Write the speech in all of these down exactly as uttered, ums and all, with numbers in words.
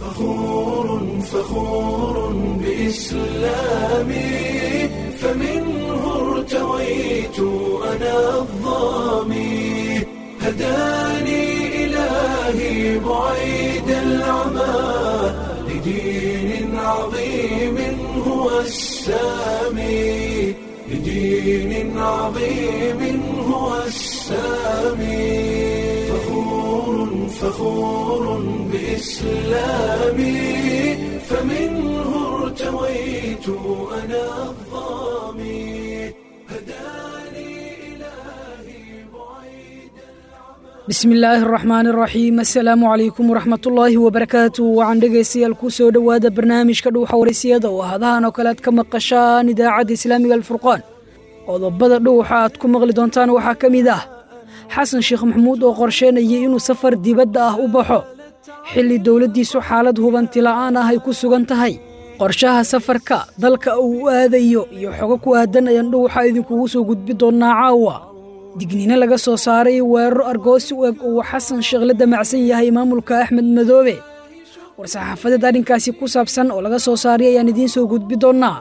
فخور فخور بإسلامي فمنه ارتويت أنا الضامي هداني إلهي بعيد العمى لدين عظيم هو السامي لدين عظيم هو السامي فخور فخور بإسلامي فمنه ارتويت أنا الضامي هداني إلهي بعيد بسم الله الرحمن الرحيم السلام عليكم ورحمة الله وبركاته وعن dhegeystayaal ku soo dhawaada barnaamijka dhuuxa waraysiyeeda oo hadahan oo kale aad ka maqashaan idaacadda Islaamiga Al-Furqaan qodobada dhuuxa aad ku maqli doontaan waxaa ka mid ah xasan sheekh maxamuud oo qorsheynayay inuu safar dibadda ah u baxo xilli dawladdiisu xaalad hubanti la'aan ah ay ku sugan tahay qorshaha safarka dalka uu aadayo iyo xogo ku aadan ayaan dhuuxa idinkugu soo gudbi doonaa caawa digniino laga soo saaray weeraro argoosi u eg uu xasan sheekh la damacsan yahay maamulka axmed madoobe war-saxaafadeed arrinkaasi ku saabsan oo laga soo saaray ayaan idiin soo gudbi doonaa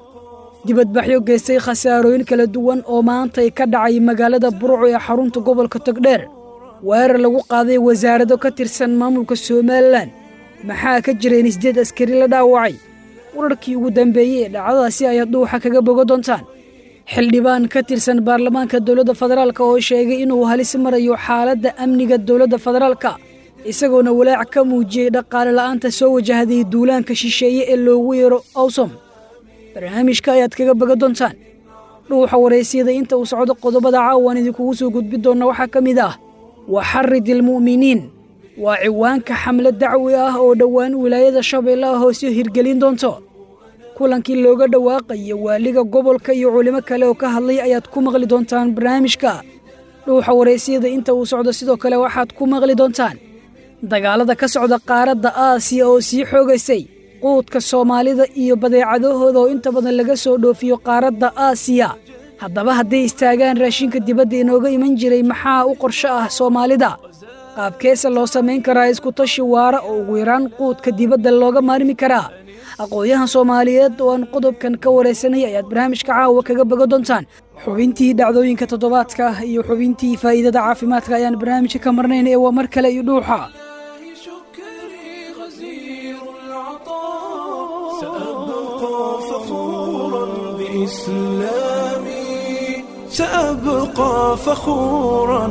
dibadbaxyo geystay khasaarooyin kala duwan oo maanta ay ka dhacay magaalada burco ee xarunta gobolka togdheer weerar lagu qaaday wasaarado ka tirsan maamulka somalilan maxaa ka jira in sideed askari la dhaawacay wararkii ugu dambeeyey ee dhacdadaasi ayaad dhuuxa kaga bogo doontaan xildhibaan ka tirsan baarlamaanka dowladda federaalka oo sheegay inuu halis marayo xaaladda amniga dowladda federaalka isagoona walaac ka muujiyey dhaqaale la'aanta soo wajahday duulaanka shisheeye ee loogu yeero awsom barnaamijka ayaad kaga bogo doontaan dhuuxa waraysiyada inta uu socdo qodobada caawan idinkugu soo gudbi doona waxaa ka mid ah waxarid ilmu'miniin waa ciwaanka xamlad dacwi ah oo dhowaan wilaayada shabeellaha hoose hirgelin doonto kulankii looga dhawaaqayo waaliga gobolka iyo culimo kale oo ka hadlay ayaad ku maqli doontaan barnaamijka dhuuxa waraysiyada inta uu socdo sidoo kale waxaad ku maqli doontaan dagaalada ka socda qaaradda aasiya oo sii xoogaysay quudka soomaalida iyo badeecadahooda oo inta badan laga soo dhoofiyo qaaradda aasiya haddaba hadday istaagaan raashinka dibadda inooga iman jiray maxaa u qorsho ah soomaalida qaabkeesa loo samayn karaa iskutashi waara oo ugu yaraan quudka dibadda looga maarmi karaa aqoonyahan soomaaliyeed oo aan qodobkan ka waraysanay ayaad barnaamijka caawa kaga bogo doontaan xubintii dhacdooyinka toddobaadka iyo xubintii faa'iidada caafimaadka ayaan barnaamijka ka marnayn ee waa mar kale iyo dhuuxa شكري غزير العطاء سأبقى فخورا بإسلامي سأبقى فخورا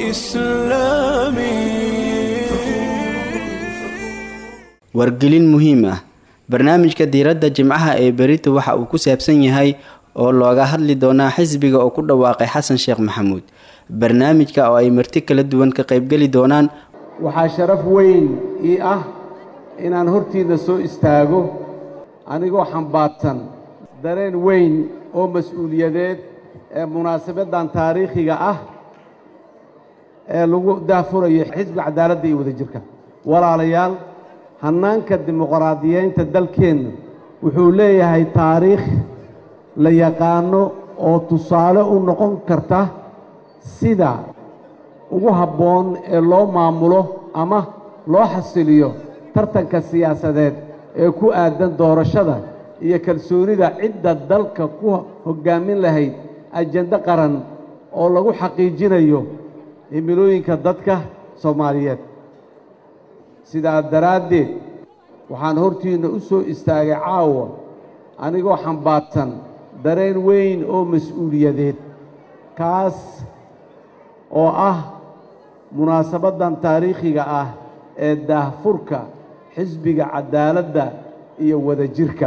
بإسلامي wargelin muhiim ah barnaamijka diiradda jimcaha ee berito waxa uu ku saabsan yahay oo looga hadli doonaa xisbiga oo ku dhawaaqay xasan sheekh maxamuud barnaamijka oo ay marti kala duwan ka qaybgeli doonaan waxaa sharaf weyn ii ah inaan hortiinna soo istaago anigoo xambaarsan dareen weyn oo mas-uuliyadeed ee munaasabaddan taariikhiga ah ee lagu daafurayo xisbiga cadaaladda iyo wadajirka walaalayaal hannaanka dimuqraadiyeynta dalkeennu wuxuu leeyahay taariikh la yaqaano oo tusaale u noqon karta sida ugu habboon ee loo maamulo ama loo xasiliyo tartanka siyaasadeed ee ku aadan doorashada iyo kalsoonida cidda dalka ku hoggaamin lahayd ajando qaran oo lagu xaqiijinayo himilooyinka dadka Soomaaliyeed sidaa daraaddeed waxaan hortiinna u soo istaagay caawa anigoo xambaarsan dareen weyn oo mas-uuliyadeed kaas oo ah munaasabaddan taariikhiga ah ee daahfurka xisbiga cadaaladda iyo wadajirka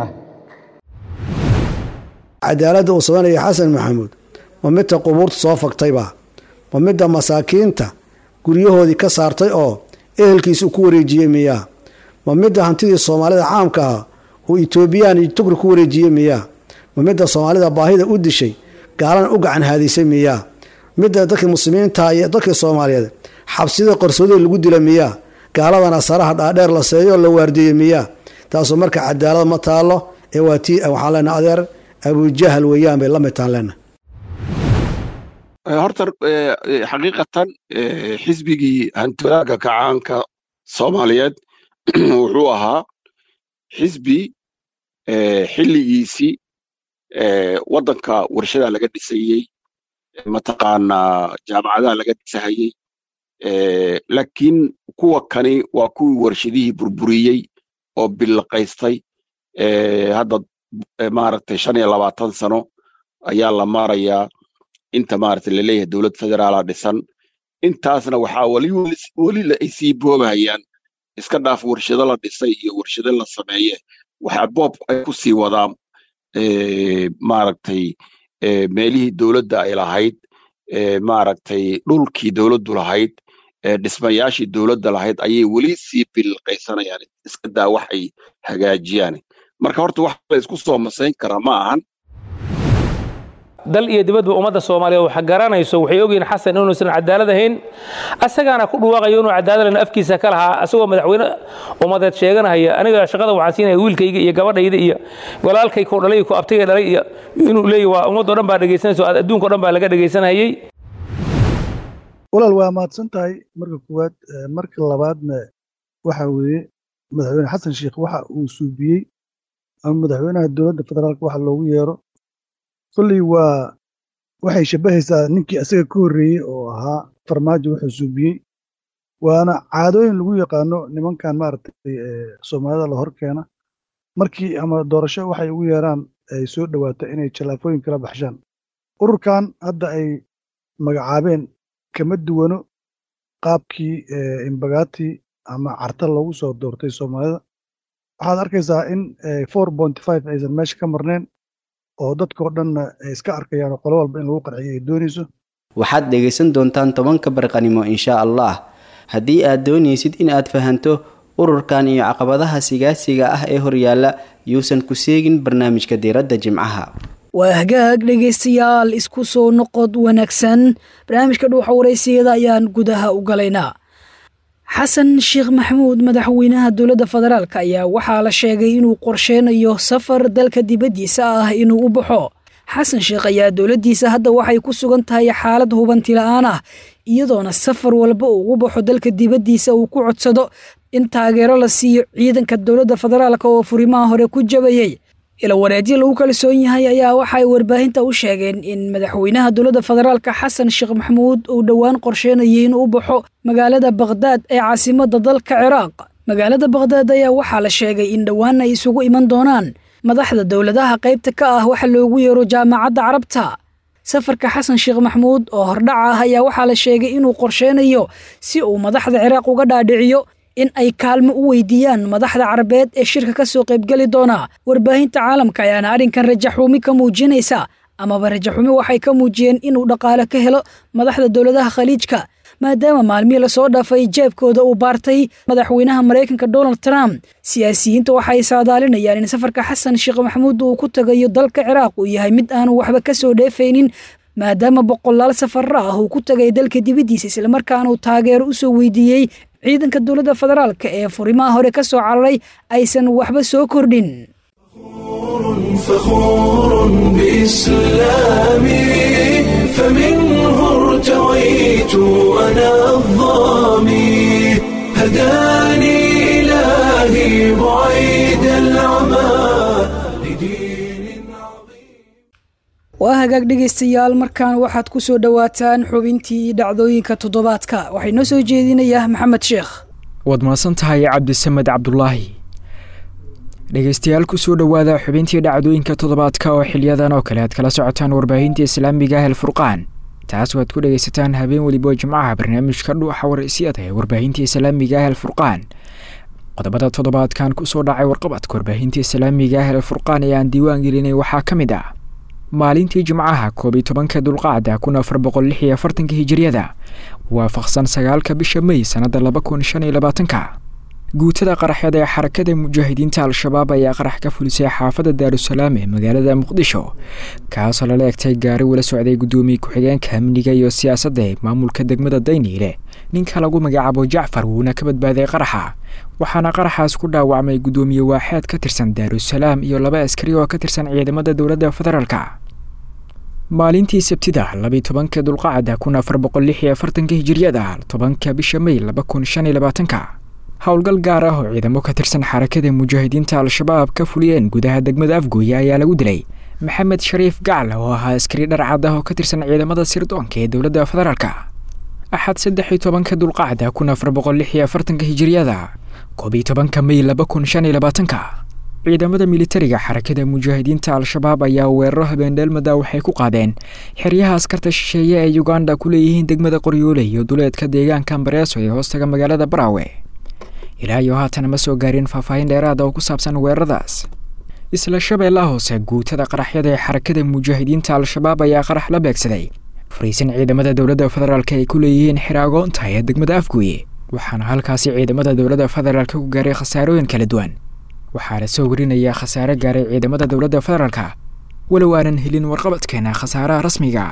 cadaaladda uu sameynaya xasan maxamuud waa midda qubuurta soo fagtayba waa midda masaakiinta guryahoodii ka saartay oo ehelkiisa ku wareejiyey miyaa waa midda hantidii soomaalida caamka ah uu etoobiyaan iyo tugri ku wareejiyey miyaa waa midda soomaalida baahida u dishay gaalana u gacan haadisay miyaa midda dadkii muslimiinta iyo dadkii soomaaliyeed xabsida qarsoodii lagu dila miyaa gaaladana saraha dhaadheer la seeyo la waardiiyey miyaa taasoo marka cadaalad ma taalo ee waa tii waxaan leenahay adeer abujahal weeyaan bay la mid tahan leenahay horta xaqiiqatan xisbigii hantiwadaagga kacaanka soomaaliyeed wuxuu ahaa xisbi xilligiisii waddanka warshada laga dhisayey mataqaanaa jaamacadaha laga dhisahayey laakiin kuwa kani waa kuwii warshadihii burburiyey oo billaqaystay hadda maaragtay shan iyo labaatan sano ayaa la maarayaa inta maaragtay laleeyahay dowlad federaala dhisan intaasna waxaa weli weli ay sii boobahayaan iska dhaaf warshado la dhisay iyo warshado la sameeye waxaa boob ay ku sii wadaan maaragtay meelihii dowladda ay lahayd maaragtay dhulkii dowladdu lahayd dhismayaashii dowladda lahayd ayay weli sii bilqaysanayaan iska daa wax ay hagaajiyaan marka horta wax la isku soo masayn kara ma ahan dal iyo dibadba ummadda Soomaaliyeed waxa garanayso waxay ogeen xasan inuu san cadaalad ahayn asagana ku dhawaaqayo inuu cadaalad afkiisa ka lahaa asagoo madaxweyne ummadeed sheeganaya aniga shaqada waxaan siinay wiilkayga iyo gabadhayda iyo walaalkay ku dhalay ku abtay dhalay iyo inuu leeyahay waa ummadda dhan baa dhageysanayso adduunka dhan baa laga dhageysanayay walaal waa maadsan tahay marka kuwaad marka labaadna waxa weeye madaxweyne xasan sheekh waxa uu suubiyey ama madaxweynaha dowladda federaalka waxa loogu yeero kulli waa waxay shabahaysaa ninkii asaga ka horreeyey oo ahaa farmaajo wuxuu suubiyey waana caadooyin lagu yaqaano nimankan maaragtay soomaalida la hor keena markii ama doorasho waxay ugu yeeraan ay soo dhawaato inay jalaafooyin kala baxshaan ururkan hadda ay magacaabeen kama duwano qaabkii imbagaati ama carta loogu soo doortay soomaalida waxaad arkaysaa in four point five aysan meesha ka marnayn oo dadkoo dhanna ay iska arkayaan qolo walba in lagu qarxiyo ay doonayso waxaad dhegaysan doontaan tobanka barqanimo insha allah haddii aad doonaysid in aad fahanto ururkan iyo caqabadaha siyaasiga ah ee horyaala yuusan ku seegin barnaamijka diiradda jimcaha waa hagaag dhegaystayaal isku soo noqod wanaagsan barnaamijka dhuuxa wareysiyada ayaan gudaha u galaynaa xasan sheekh maxamuud madaxweynaha dowladda federaalka ayaa waxaa la sheegay inuu qorsheynayo safar dalka dibaddiisa ah inuu u baxo xasan sheekh ayaa dowladdiisa hadda waxay ku sugan tahay xaalad hubanti la'aan ah iyadoona safar walba uu ugu baxo dalka dibaddiisa uu ku codsado in taageero la siiyo ciidanka dowladda federaalka oo furimaha hore ku jabayay ila wareedyo lagu kalsoon yahay ayaa waxay warbaahinta u sheegeen in madaxweynaha dowladda federaalka xasan sheekh maxamuud uu dhowaan qorsheynayay inuu u baxo magaalada Baghdad ee caasimadda dalka Ciraaq magaalada Baghdad ayaa waxaa la sheegay in dhowaan ay isugu iman doonaan madaxda dowladaha qaybta ka ah waxa loogu yeero jaamacadda Carabta safarka xasan sheekh maxamuud oo hordhac ah ayaa waxaa la sheegay inuu qorsheynayo si uu madaxda Ciraaq uga dhaadhiciyo in ay kaalmo u weydiiyaan madaxda Carabeed ee shirka ka soo qayb gali doona warbaahinta caalamka ayaana arrinkan rajaxumi ka muujinaysa ama rajaxumi waxay ka muujiyeen inuu dhaqaale ka helo madaxda dowladaha khaliijka maadaama maalmihii la soo dhaafay jeebkooda uu baartay madaxweynaha Mareykanka Donald Trump siyaasiyiinta waxay saadaalinayaan in safarka xasan sheekh maxamuud uu ku tagayo dalka Ciraaq uu yahay mid aan waxba ka soo dheefaynin maadaama boqolaal safar ah uu ku tagay dalka dibaddiisa isla markaana uu taageero u soo weydiiyay ciidanka dowladda federaalka ee furimaha hore ka soo cararay aysan waxba soo kordhin فخور بإسلامي فمنه ارتويت أنا الظامي هداني إلهي بعيد العمى لدين عظيم waa hagaag dhegaystayaal markaan waxaad ku soo dhawaataan xubintii dhacdooyinka toddobaadka waxay noo soo jeedinayaa maxamed sheekh waad mahadsan tahay cabdisamed cabdulaahi dhegaystayaal ku soo dhowaada xubintii dhacdooyinka toddobaadka oo xiliyadan oo kale aad kala socotaan warbaahinta islaamiga ah Al-Furqaan taas waad ku dhagaysataan habeen waliba jimcaha barnaamijka dhuuxa wareysiyada ee warbaahinta islaamiga ah Al-Furqaan qodobada toddobaadkan ku soo dhacay warqabadka warbaahinta islaamiga ah Al-Furqaan ee aan diiwaan gelinay waxaa ka mid ah maalintii jimcaha koob iyo tobanka dulqaacda kun afar boqol lix iyo afartan hijriyada waafaqsan sagaalka bisha May sanada laba kun shan iyo labaatan guutada qaraxyada ee xarakada mujaahidiinta al-shabaab ayaa qarax ka fulisay xaafadda Daarusalaam ee magaalada Muqdisho kaasoo la leegtay gaari wala socday gudoomiye ku-xigeenka amniga iyo siyaasadda ee maamulka degmada Dayniile ninka lagu magacaabo Jacfar wuuna ka badbaaday qaraxa waxaana qaraxaas ku dhaawacmay gudoomiye waaxeed ka tirsan Daarusalaam iyo laba askari oo ka tirsan ciidamada dowladda federaalka maalintii Sabtida laba iyo tobanka dulqaacda kun afar boqol lix iyo afartan hijriyada tobanka bisha May laba kun shan iyo labaatan howlgal gaar ah oo ciidamo ka tirsan xarakada mujaahidiinta al-shabaab ka fuliyeen gudaha degmada afgooye ayaa lagu dilay maxamed shariif gacal oo ahaa askari dharcad ah oo ka tirsan ciidamada sirdoonka ee dowladda federaalka axad saddex iyo tobanka dulqacda kun afar boqol lix iyo afartanka hijiriyada koob iyo tobanka may laba kun shan iyo labaatanka ciidamada militariga xarakada mujaahidiinta al-shabaab ayaa weeraro habeendheelmada waxay ku qaadeen xeryaha askarta shisheeye ee uganda ku leeyihiin degmada qoryoole iyo duleedka deegaanka ambareeso ee hoostaga magaalada baraawe ilaa iyo haatan ma soo gaarin faahfaahin dheeraada oo ku saabsan weeraradaas isla shabeellaha hoose guutada qaraxyada ee xarakada mujaahidiinta al-shabaab ayaa qarax la beegsaday fariisin ciidamada dowladda federaalka ay ku leeyihiin xero agoonta ee degmada afgooye waxaana halkaasi ciidamada dowladda federaalka ku gaaray khasaarooyin kala duwan waxaa la soo warinayaa khasaare gaaray ciidamada dowladda federaalka walow aanan helin warqabadkeena khasaaraha rasmiga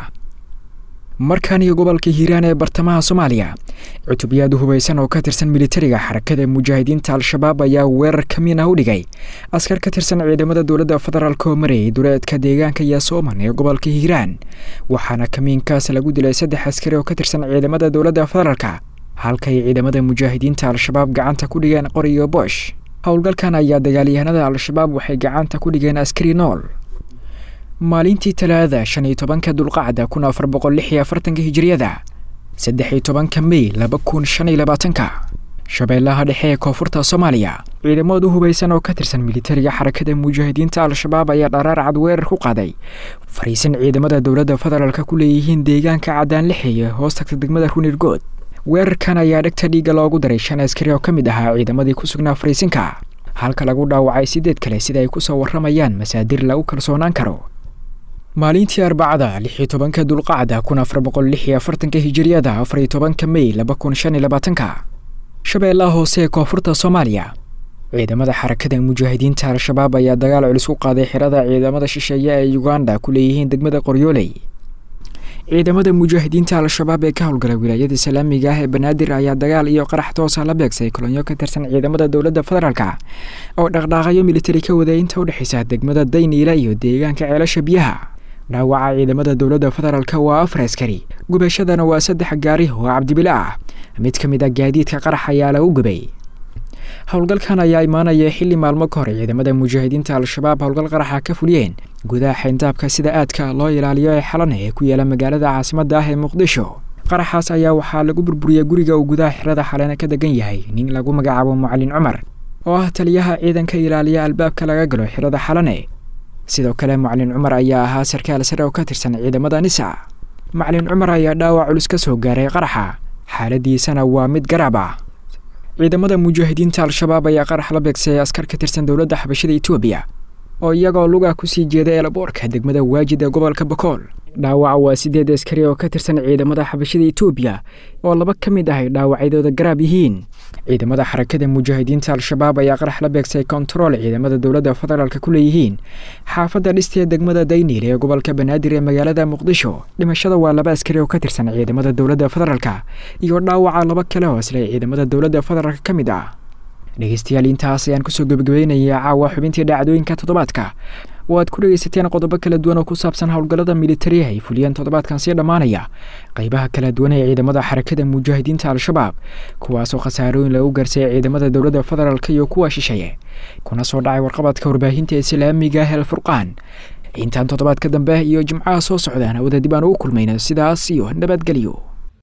markan iyo gobolka hiiraan ee bartamaha soomaaliya cutubyaad hubaysan oo ka tirsan militariga xarakada mujaahidiinta al-shabaab ayaa weerar kamiin ah u dhigay askar ka tirsan ciidamada dowladda federaalka oo marayay duleedka deegaanka yaasooman ee gobolka hiiraan waxaana kamiinkaas lagu dilay saddex askari oo ka tirsan ciidamada dowladda federaalka halkay ciidamada mujaahidiinta al-shabaab gacanta ku dhigeen qori iyo boosh howlgalkan ayaa dagaalyahanada al-shabaab waxay gacanta ku dhigeen askari nool maalintii talaada shan iyo tobanka dulqacda kun afar boqol lix iyo afartanka hijiriyada saddex iyo tobanka may laba kun shan iyo labaatanka shabeellaha dhexe ee koonfurta soomaaliya ciidamadu hubaysan oo ka tirsan militariga xarakada mujaahidiinta al-shabaab ayaa dharaar cad weerar ku qaaday fariisin ciidamada dowladda federaalka ku leeyihiin deegaanka cadaan lixi ee hoos tagta degmada runirgood weerarkan ayaa dhegta dhiigga loogu daray shan askari oo ka mid ahaa ciidamadii ku sugnaa fariisinka halka lagu dhaawacay sideed kale sida ay ku soo warramayaan masaadir lagu kalsoonaan karo maalintii arbacada lix iyo tobanka dulqacda kun afar boqol lix iyo afartanka hijiriyada afar iyo tobanka may laba kun shan iyo labaatanka shabeellaha hoose ee koonfurta soomaaliya ciidamada xarakada mujaahidiinta al-shabaab ayaa dagaal culus ku qaaday xirada ciidamada shisheeye ee uganda ku leeyihiin degmada qoryooley ciidamada mujaahidiinta al-shabaab ee ka howlgala wilaayada islaamiga ah ee banaadir ayaa dagaal iyo qarax toosa la beegsay kolonyo ka tirsan ciidamada dowladda federaalka oo dhaqdhaaqayo militari ka waday inta u dhexaysa degmada dayniila iyo deegaanka ceelasha biyaha dhaawaca ciidamada dowladda federaalka waa afar askari gubashadana waa saddex gaari oo cabdibila ah mid ka mid ah gaadiidka qarax ayaa lagu gubay howlgalkan ayaa imaanaya xilli maalmo ka hor ciidamada mujaahidiinta al-shabaab howlgal qaraxa ka fuliyeen gudaha xeyndaabka sida aadka loo ilaaliyo ee xalana ee ku yaala magaalada caasimadda ah ee muqdisho qaraxaas ayaa waxaa lagu burburiyey guriga uu gudaha xirada xalana ka degan yahay nin lagu magacaabo macalin cumar oo ah taliyaha ciidanka ilaaliya albaabka laga galo xirada xalane sidoo kale macalin cumar ayaa ahaa sarkaal sare oo ka tirsan ciidamada nisa macalin cumar ayaa dhaawac culus ka soo gaaray qaraxa xaaladiisana waa mid garaab ah ciidamada mujaahidiinta al-shabaab ayaa qarax la beegsay askar ka tirsan dowladda xabashada etoobiya oo iyagoo luga kusii jeeda eelaboorka degmada waajid ee gobolka bakool dhaawaca waa sideed askari oo ka tirsan ciidamada xabashada etoobiya oo laba ka mid ah ay dhaawacyadooda garaab yihiin ciidamada xarakada mujaahidiinta al-shabaab ayaa qarax la beegsay kontarool ciidamada dowladda federaalka ku leeyihiin xaafadda dhistee degmada dayniil ee gobolka banaadir ee magaalada muqdisho dhimashada waa laba askari oo ka tirsan ciidamada dowladda federaalka iyo dhaawaca laba kale oo isle ciidamada dowladda federaalka ka mid ah dhegeystayaal intaas ayaan kusoo gebagabaynayaa caawa xubintii dhacdooyinka toddobaadka oo aad ku dhegaysateen qodobo kala duwan oo ku saabsan howlgallada militariyaha ay fuliyeen toddobaadkan sii dhammaanaya qaybaha kala duwan ee ciidamada xarakada mujaahidiinta al-shabaab kuwaasoo khasaarooyin lagu gaarsiiyey ciidamada dowladda federaalka iyo kuwa shisheeye kuna soo dhacay warqabadka warbaahinta islaamiga ah alfurqaan intaan toddobaadka dambe iyo jimcaha soo socdaan awada dib aan ugu kulmayna sidaas iyo nabadgelyo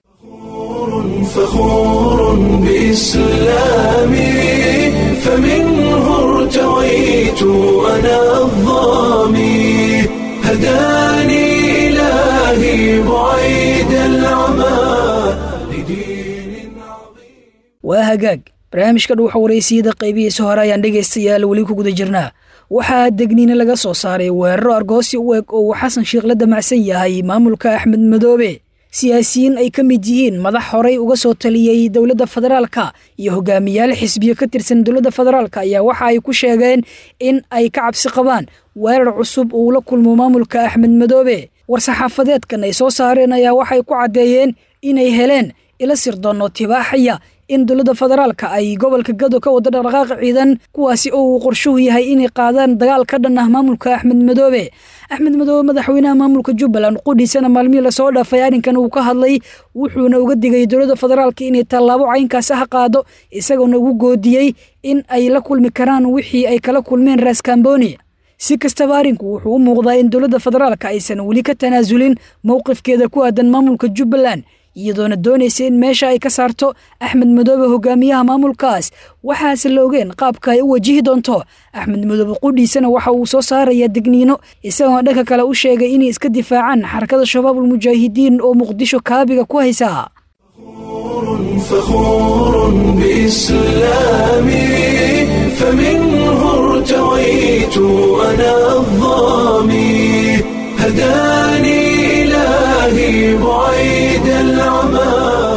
فخور بإسلامي فمنه ارتويت أنا الظامي هداني إلهي بعيد العمى لدين عظيم وهجاج barnaamijka dhuuxa wareysiyada qaybihiisa hore ayaan dhegaystayaal weli ku guda jirnaa waxaa degniina laga soo saaray weeraro argoosi u eg oo uu xasan sheekh la damacsan yahay maamulka axmed madoobe siyaasiyiin ay ka mid yihiin madax horey uga soo taliyey dowladda federaalka iyo hogaamiyaal xisbiyo ka tirsan dowladda federaalka ayaa waxa ay ku sheegeen in ay ka cabsi qabaan weerar cusub uu la kulmo maamulka axmed madoobe war-saxaafadeedkan ay soo saareen ayaa waxay ku caddeeyeen inay heleen ila sirdoonno tibaaxaya in dowladda federaalka ay gobolka gado ka wada dhaqdhaqaaq ciidan kuwaasi oo uu qorshuhu yahay inay qaadaan dagaal ka dhan ah maamulka axmed madoobe axmed madoobe madaxweynaha maamulka jubbaland qudhiisana maalmihii lasoo dhaafay arrinkan uu ka hadlay wuxuuna uga digay dowladda federaalka inay tallaabo caynkaas ah qaado isagoona ugu goodiyey in ay la kulmi karaan wixii ay kala kulmeen raas kamboni si kastaba arrinku wuxuu u muuqdaa in dowladda federaalka aysan weli ka tanaasulin mowqifkeeda ku aadan maamulka jubbaland iyadoona doonaysa in meesha ay ka saarto axmed madoobe hogaamiyaha maamulkaas waxaase la ogeen qaabka ay u wajihi doonto axmed madoobe qudhiisana waxa uu soo saaraya digniino isagoona dhanka kale u sheegay inay iska difaacaan xarakada shabaabul mujaahidiin oo muqdisho kaabiga ku haysa فخور بإسلامي فمنه ارتويت أنا الضامي هداني إلهي بعيد العمى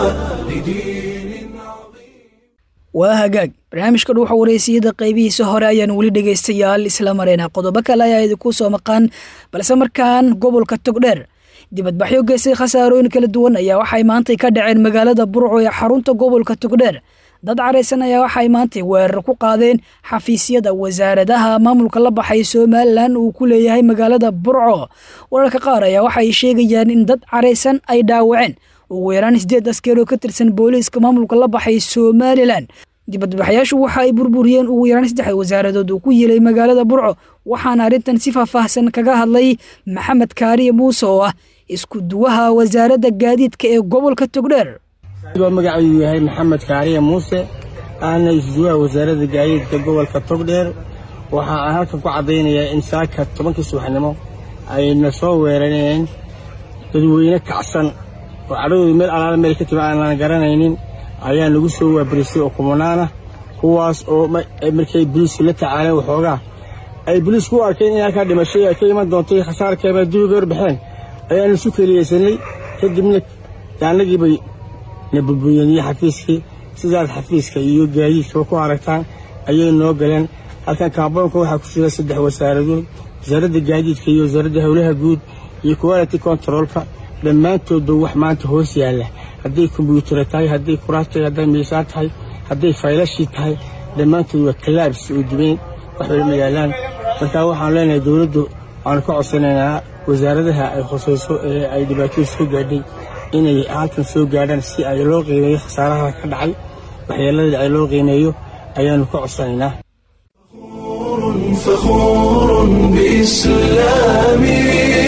لدين عظيم waa hagaag barnaamijka dhuuxa wareysiyada qaybihiisa hore ayaan weli dhegaystayaal isla mareyna qodobo kale ayaa idinku soo maqan balse markaan gobolka togdheer dibadbaxyo geystay khasaarooyin kala duwan ayaa waxay maantay ka dhaceen magaalada burco ee xarunta gobolka togdheer dad careysan ayaa waxay maantay weerar ku qaadeen xafiisyada wasaaradaha maamulka la baxay somalilan uu ku leeyahay magaalada burco wararka qaar ayaa waxay sheegayaan in dad careysan ay dhaawaceen ugu yaraan sideed askari oo ka tirsan booliiska maamulka la baxay somalilan dibadbaxyaashu waxa ay burburiyeen ugu yaraan saddex wasaaradood uu ku yeelay magaalada burco waxaana arrintan si faahfaahsan kaga hadlay maxamed kaariye muuse oo ah isku duwaha wasaaradda gaadiidka ee gobolka togdheer magacaygu yahay maxamed kaariye muuse ahna isduwaha wasaaradda gaadiidka gobolka togdheer waxa aan halkan ku caddaynayaa in saaka tobankii subaxnimo ayna soo weerareen dadweyne kacsan oo cadhadoodu meel alaala meel ka timi aanan garanaynin ayaa nagu soo waabarisay oo kumanaana kuwaas oo markay boliisku la tacaaleen waxoogaa ay boliisku u arkeen in halkaa dhimashay ay ka iman doontay khasaarkeebaa duuga horbaxeen ayaanu isu keliyeysanay kadibna daanagii bay na burburiyeen iyo xafiiskii sidaas xafiiska iyo gaadiidkaba ku aragtaan ayay noo galeen halkan kaaboonka waxaa ku jira saddex wasaaradood wasaaradda gaadiidka iyo wasaaradda howlaha guud iyo quality controlka dhammaantoodba wax maanta hoos yaalla hadday kombyuutara tahay hadday kuraas tahay hadday miisaan tahay hadday faylashii tahay dhammaantood waa kalaabs oo dibeen wax wala ma yaallaan markaa waxaan leenahay dowladdu waanu ka codsanaynaa wasaaradaha ay khusayso ee ay dhibaatadu soo gaadhay inay halkan soo gaadhaan si ay loo qiimeeyo khasaaraha ka dhacay waxyeelladii ay loo qiimeeyo ayaanu ka codsanaynaa فخور بإسلامي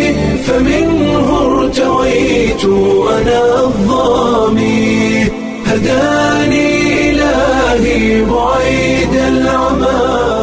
فمنه ارتويت أنا الضامي هداني إلهي بعيد العمى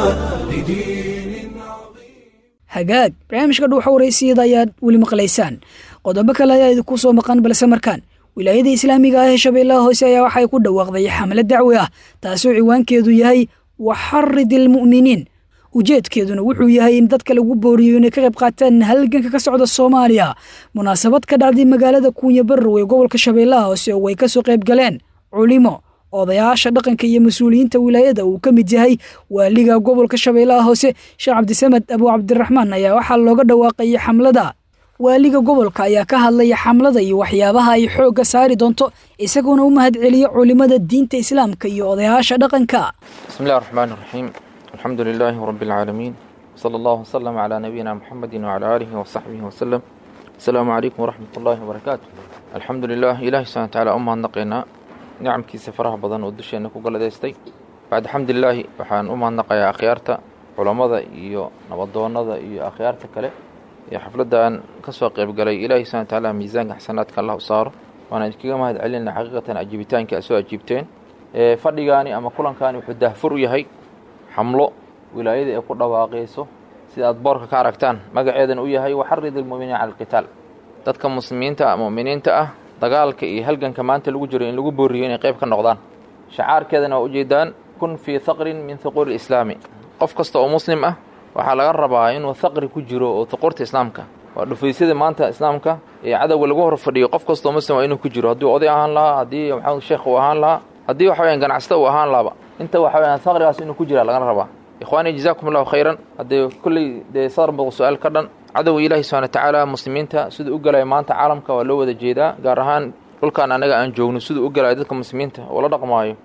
لدين عظيم hagaag barnaamijka dhuuxa wareysiyada ayaad weli maqlaysaan qodobo kale ayaa idinku soo maqan balse markaan wilaayada islaamiga ah ee shabeellaha hoose ayaa waxay ku dhawaaqday xamlad dacwi ah taasoo ciwaankeedu yahay waxarid ilmu'miniin ujeedkeeduna wuxuu yahay in dadka lagu booriyo inay ka qayb qaataan halganka ka socda Soomaaliya munaasabad ka dhacday magaalada Kuunya Barrow ee gobolka Shabeellaha Hoose oo ay ka soo qayb galeen culimo odayaasha dhaqanka iyo mas'uuliyiinta wilaayada uu ka mid yahay waaliga gobolka Shabeellaha Hoose Sheekh Cabdisamed Abu Cabdiraxmaan ayaa waxa looga dhawaaqay xamlada waaliga gobolka ayaa ka hadlay xamlada iyo waxyaabaha ay xooga saari doonto isagoona u mahad celiyo culimada diinta islaamka iyo odayaasha dhaqanka bismillaahir rahmaanir rahiim الحمد لله رب العالمين صلى الله وسلم على نبينا محمد وعلى آله وصحبه وسلم السلام عليكم ورحمة الله وبركاته الحمد لله إله سبحانه وتعالى أمها نقينا نعم كي سفرها بدن ودشي أنكو قال ديستي بعد الحمد لله وحان أمها نقيا أخيارتا علماء إيو نبضونا إيو أخيارتا كله يا حفلة أن كسوة قيب قالي إله سبحانه وتعالى ميزان حسناتك الله صار وأنا كي ما هاد علينا حقيقة أجيبتين كأسوء أجيبتين فردقاني أما كلان كان يحده فرو يهي حملو wilaayada ay ku dhawaaqayso sida aad boorka ka aragtaan magaceedan uu yahay waxarid ilmu'miniina cala alqitaal dadka muslimiinta ah mu'miniinta ah dagaalka iyo halganka maanta lagu jiro in lagu booriyo inay qayb ka noqdaan shacaarkeedana waa ujeedaan kun fii thaqrin min thuquri islaami qof kasta oo muslim ah waxaa laga rabaa inuu thaqri ku jiro oo thuqurta islaamka waa dhufaysyada maanta islaamka ee cadowga lagu hor fadhiyo qof kasta oo muslim waa inuu ku jiro haddii oday ahaan lahaa haddii maxamed sheekh uu ahaan lahaa haddii waxa weeyaan ganacsata uu ahaan lahaaba inta waxa weeyaan thaqrigaas inuu ku jira laga rabaa إخواني جزاكم الله خيرا هذا كل ده صار بقى سؤال كذا عدو إله سبحانه وتعالى مسلمين تا سود أجل إيمان تعالم كوالو وده جيدا جارهان كل كان أنا عن جون سود أجل عددكم مسلمين تا ولا رقم معي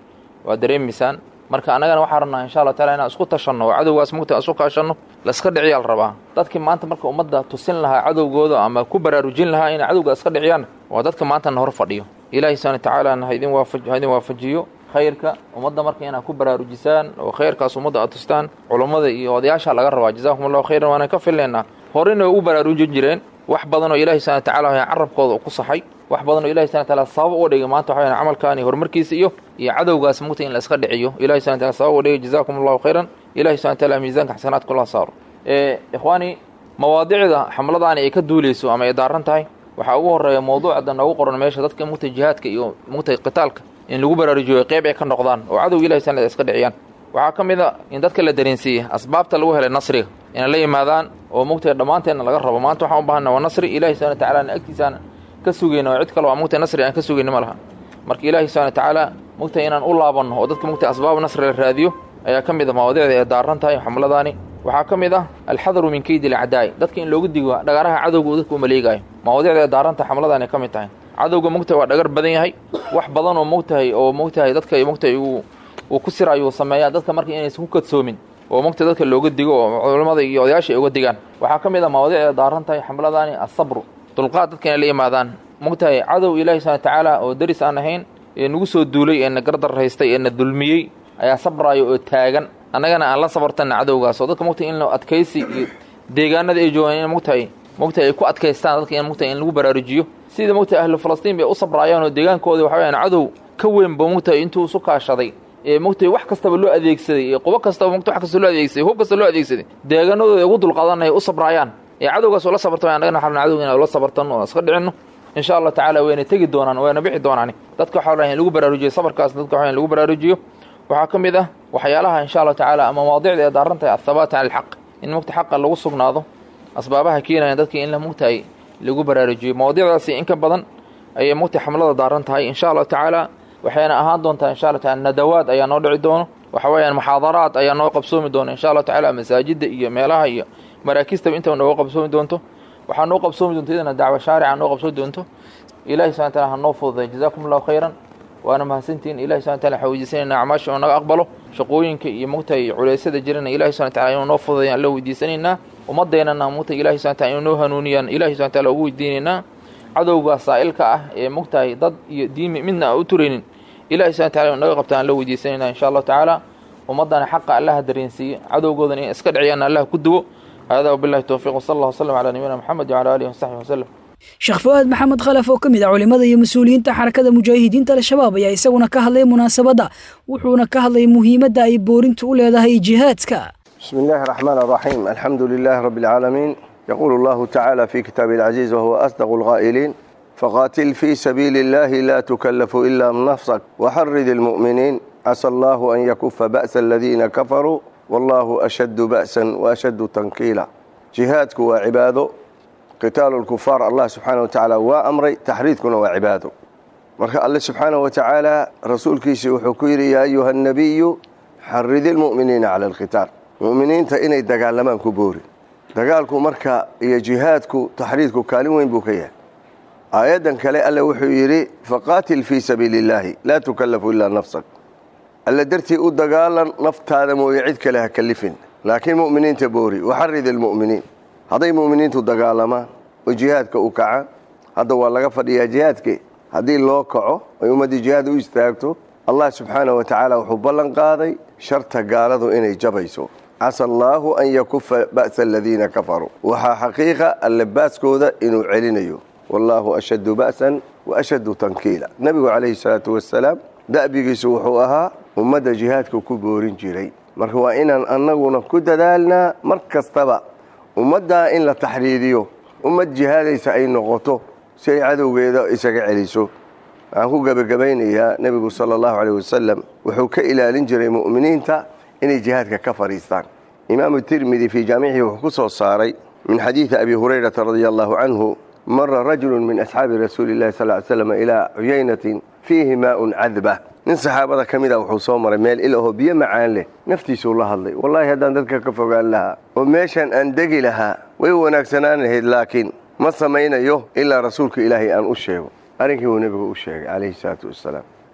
waa dareemisaan marka annagana waxaan rabnaa insha allah taala inaan isku tashanno oo cadowgaas mugta isu kaashanno la iska dhiciyaa la rabaa dadkii maanta marka ummadda tusin lahaa cadowgooda ama ku baraarujin lahaa inay cadowga iska dhiciyaan waa dadka maanta na hor fadhiyo ilaahay subhanahu wa ta'ala ha idin waafajiyo ha idin waafajiyo khayrka ummadda marka inaad ku baraarujisaan oo khayrkaas ummadda aad tustaan culimada iyo odayaasha laga rabaa jazaakumullahu khayran waana ka filaynaa horena u baraarujin jireen wax badan oo ilaahay subhanahu wa ta'ala carabkooda ku saxay wax badan oo ilaahay subhanahu wa ta'ala sabab u dhigay maanta waxa weeyaan camalkaani horumarkiisa iyo iyo cadowgaas mugta in la iska dhiciyo ilaahay subhanahu wa ta'ala sabab u dhigay jazaakumullahu khayran ilaahay subhanahu wa ta'ala miisaanka xasanaadka kula saaro ee ikhwaani mawaadicda xamladani ay ka duuleyso ama ay daaran tahay waxa ugu horeeya mawduucda noogu qoran meesha dadka mugta jihaadka iyo mugta qitaalka in lagu baraarujiyo qayb ay ka noqdaan oo cadowga ilaahay subhanahu wa ta'ala iska dhiciyaan waxa kamid ah in dadka la dareensiyo asbaabta lagu helay nasriga in la yimaadaan oo mugta dhamaanteena laga rabo maanta waxaan u baahanaa waa nasri ilaahay subhanahu wa ta'ala agtiisana ka sugayno cid kale oo mugta nasri aan ka sugayno ma laha marka ilaahay subhanahu wa ta'ala mugta inaan u laabanno oo dadka mugta asbaab nasri la raadiyo ayaa kamid ah mawaadicda ay daaran tahay xamladani waxa kamid ah alxadaru min kayd al'adaai dadka in loogu digo dhagaraha cadowga dadku u maleegayo mawaadicda ay daaran tahay xamladani kamid tahay cadowga mugta waa dhagar badan yahay wax badan oo mugtahay oo mugtahay dadka mugta uu uu ku sirayo sameeyaa dadka marka inay isku kadsoomin oo mugta dadka looga digo oo culimada iyo odayaasha ay uga digaan waxa kamid ah mawaadicda daaran tahay xamladani as-sabr dulqaad dadka inay la yimaadaan mugtahay cadow ilaahay subhanahu wa ta'ala oo daris aan ahayn ee nagu soo duulay ee nagardar haystay ee na dulmiyay ayaa sabrayo oo taagan annagana aan la sabartan cadowgaas oo dadka mugtahay in loo adkaysi iyo deegaanada ay joogaan mugtahay mugtahay ay ku adkaystaan dadka in mugtahay in lagu baraarujiyo sida mugtahay ahlu Falastiin bay u sabrayaan oo deegaankooda waxa weeyaan cadow ka weyn boo mugtahay intuu isu kaashaday ee mugtahay wax kastaba loo adeegsaday ee qobo kastaba mugtahay wax kasta loo adeegsaday hub kasta loo adeegsaday deegaanadooda ugu dulqaadanay u sabrayaan ee cadowgaas oo la sabartay annagana xarna cadowga in la sabartan oo iska dhicino insha Allah ta'ala wayna tagi doonaan wayna bixi doonaan dadka waxa la lagu baraarujiyo sabarkaas dadka waxa lagu baraarujiyo waxa kamid ah waxyaalaha insha Allah ta'ala ama mawaadicda ay daarantay athabat al haqq in mugta xaq lagu sugnaado asbaabaha keenaya dadka in la mugtay lagu baraarujiyo mawaadicdaasi in ka badan ay mugta xamlada daaran tahay insha Allah ta'ala waxayna ahaan doontaa insha Allah ta'ala nadawaad ayaa noo dhici doono waxa weeyaan muhaadaraad ayaa noo qabsoomi doona insha Allah ta'ala masaajida iyo meelaha iyo maraakista inta noo qabsoomi doonto waxa noo qabsoomi doonto idana dacwo shaarica noo qabsoomi doonto ilaahay subhanahu wa ta'ala noo fududay jazaakumullahu khayran waana mahadsantiin ilaahay subhanahu wa ta'ala xawaajisanayna acmaasha oo naga aqbalo shaqooyinka iyo mugtay culeysada jirana ilaahay subhanahu wa ta'ala inuu noo fududay aan la weydiisanayna umadeena mugtay ilaahay subhanahu wa ta'ala inuu noo hanuuniyaan ilaahay subhanahu wa ta'ala ugu weydiinayna cadowga saa'ilka ah ee mugtay dad iyo diimi midna u tureenin ilaahay subhanahu wa ta'ala naga qabtaan la weydiisanayna insha Allah ta'ala umadana xaqa Allah dareensiyo cadowgoodan in iska dhiciyaan Allah ku duwo hada wabillahi tawfiiq sallallahu alayhi wa sallam ala nabiyina muhammad wa ala alihi wa sahbihi wa sallam sheekh Fuad Maxamed Khalaf oo kamid ah culimada iyo mas'uuliyiinta xarakada mujaahidiinta al-shabaab ayaa isaguna ka hadlay munaasabada wuxuuna ka hadlay muhiimadda ay boorintu u leedahay jihaadka bismillahir rahmanir rahim alhamdulillahi rabbil alamin يقول الله تعالى في كتابه العزيز وهو أصدق القائلين فقاتل في سبيل الله لا تكلف إلا من نفسك وحرد المؤمنين عسى الله أن يكف بأس الذين كفروا والله أشد بأسا وأشد تنكيلا جهادك وعباده قتال الكفار الله سبحانه وتعالى وأمري تحريدكم وعباده مرخى الله سبحانه وتعالى رسول كيسي وحكيري يا أيها النبي حرد المؤمنين على القتال مؤمنين تإني دقال كبوري dagaalku marka iyo jihaadku taxriidku kaalin weyn buu ka yahay aayadan kale alla wuxuu yiri faqatil fi sabilillahi la tukallafu illa nafsak alla dartii u dagaalan naftaada mooy cid kale ha kalifin laakiin muuminiinta boori waxarid almu'miniin haday muuminiintu dagaalamaan oo jihaadka u kacaan hada waa laga fadhiyaa jihaadka hadii loo kaco ay ummadii jihaad u istaagto Allah subhanahu wa ta'ala wuxuu ballan qaaday sharta gaaladu inay jabayso عسى الله أن يكف بأس الذين كفروا وها حقيقة اللباس كودا إنه علينيو والله أشد بأسا وأشد تنكيلا النبي عليه الصلاة والسلام دأبي سوحوها ومدى جهادك كبورين جيري مركوا إن أننا كد دالنا مركز طبع ومدى إن لتحريديو ومد جهاد يسعين نغطو سيعدو قيدا إساق عليسو عنكو قبل قبين يا نبي صلى الله عليه وسلم وحوك إلى لنجري مؤمنين تا إن جهادك كفريستان إمام الترمذي في جامعه وحكسه الصاري من حديث أبي هريرة رضي الله عنه مر رجل من أصحاب رسول الله صلى الله عليه وسلم إلى عيينة فيه ماء عذبة من صحابة كمدة وحصوم رمال إله بيمعان له نفتيس الله الله والله هذا ذلك كفقان لها وماشان أندقي لها ويوناك سنانه لكن ما سمينا يه إلا رسولك إلهي أن أشيه أرنك هو نبي أشيه عليه الصلاة والسلام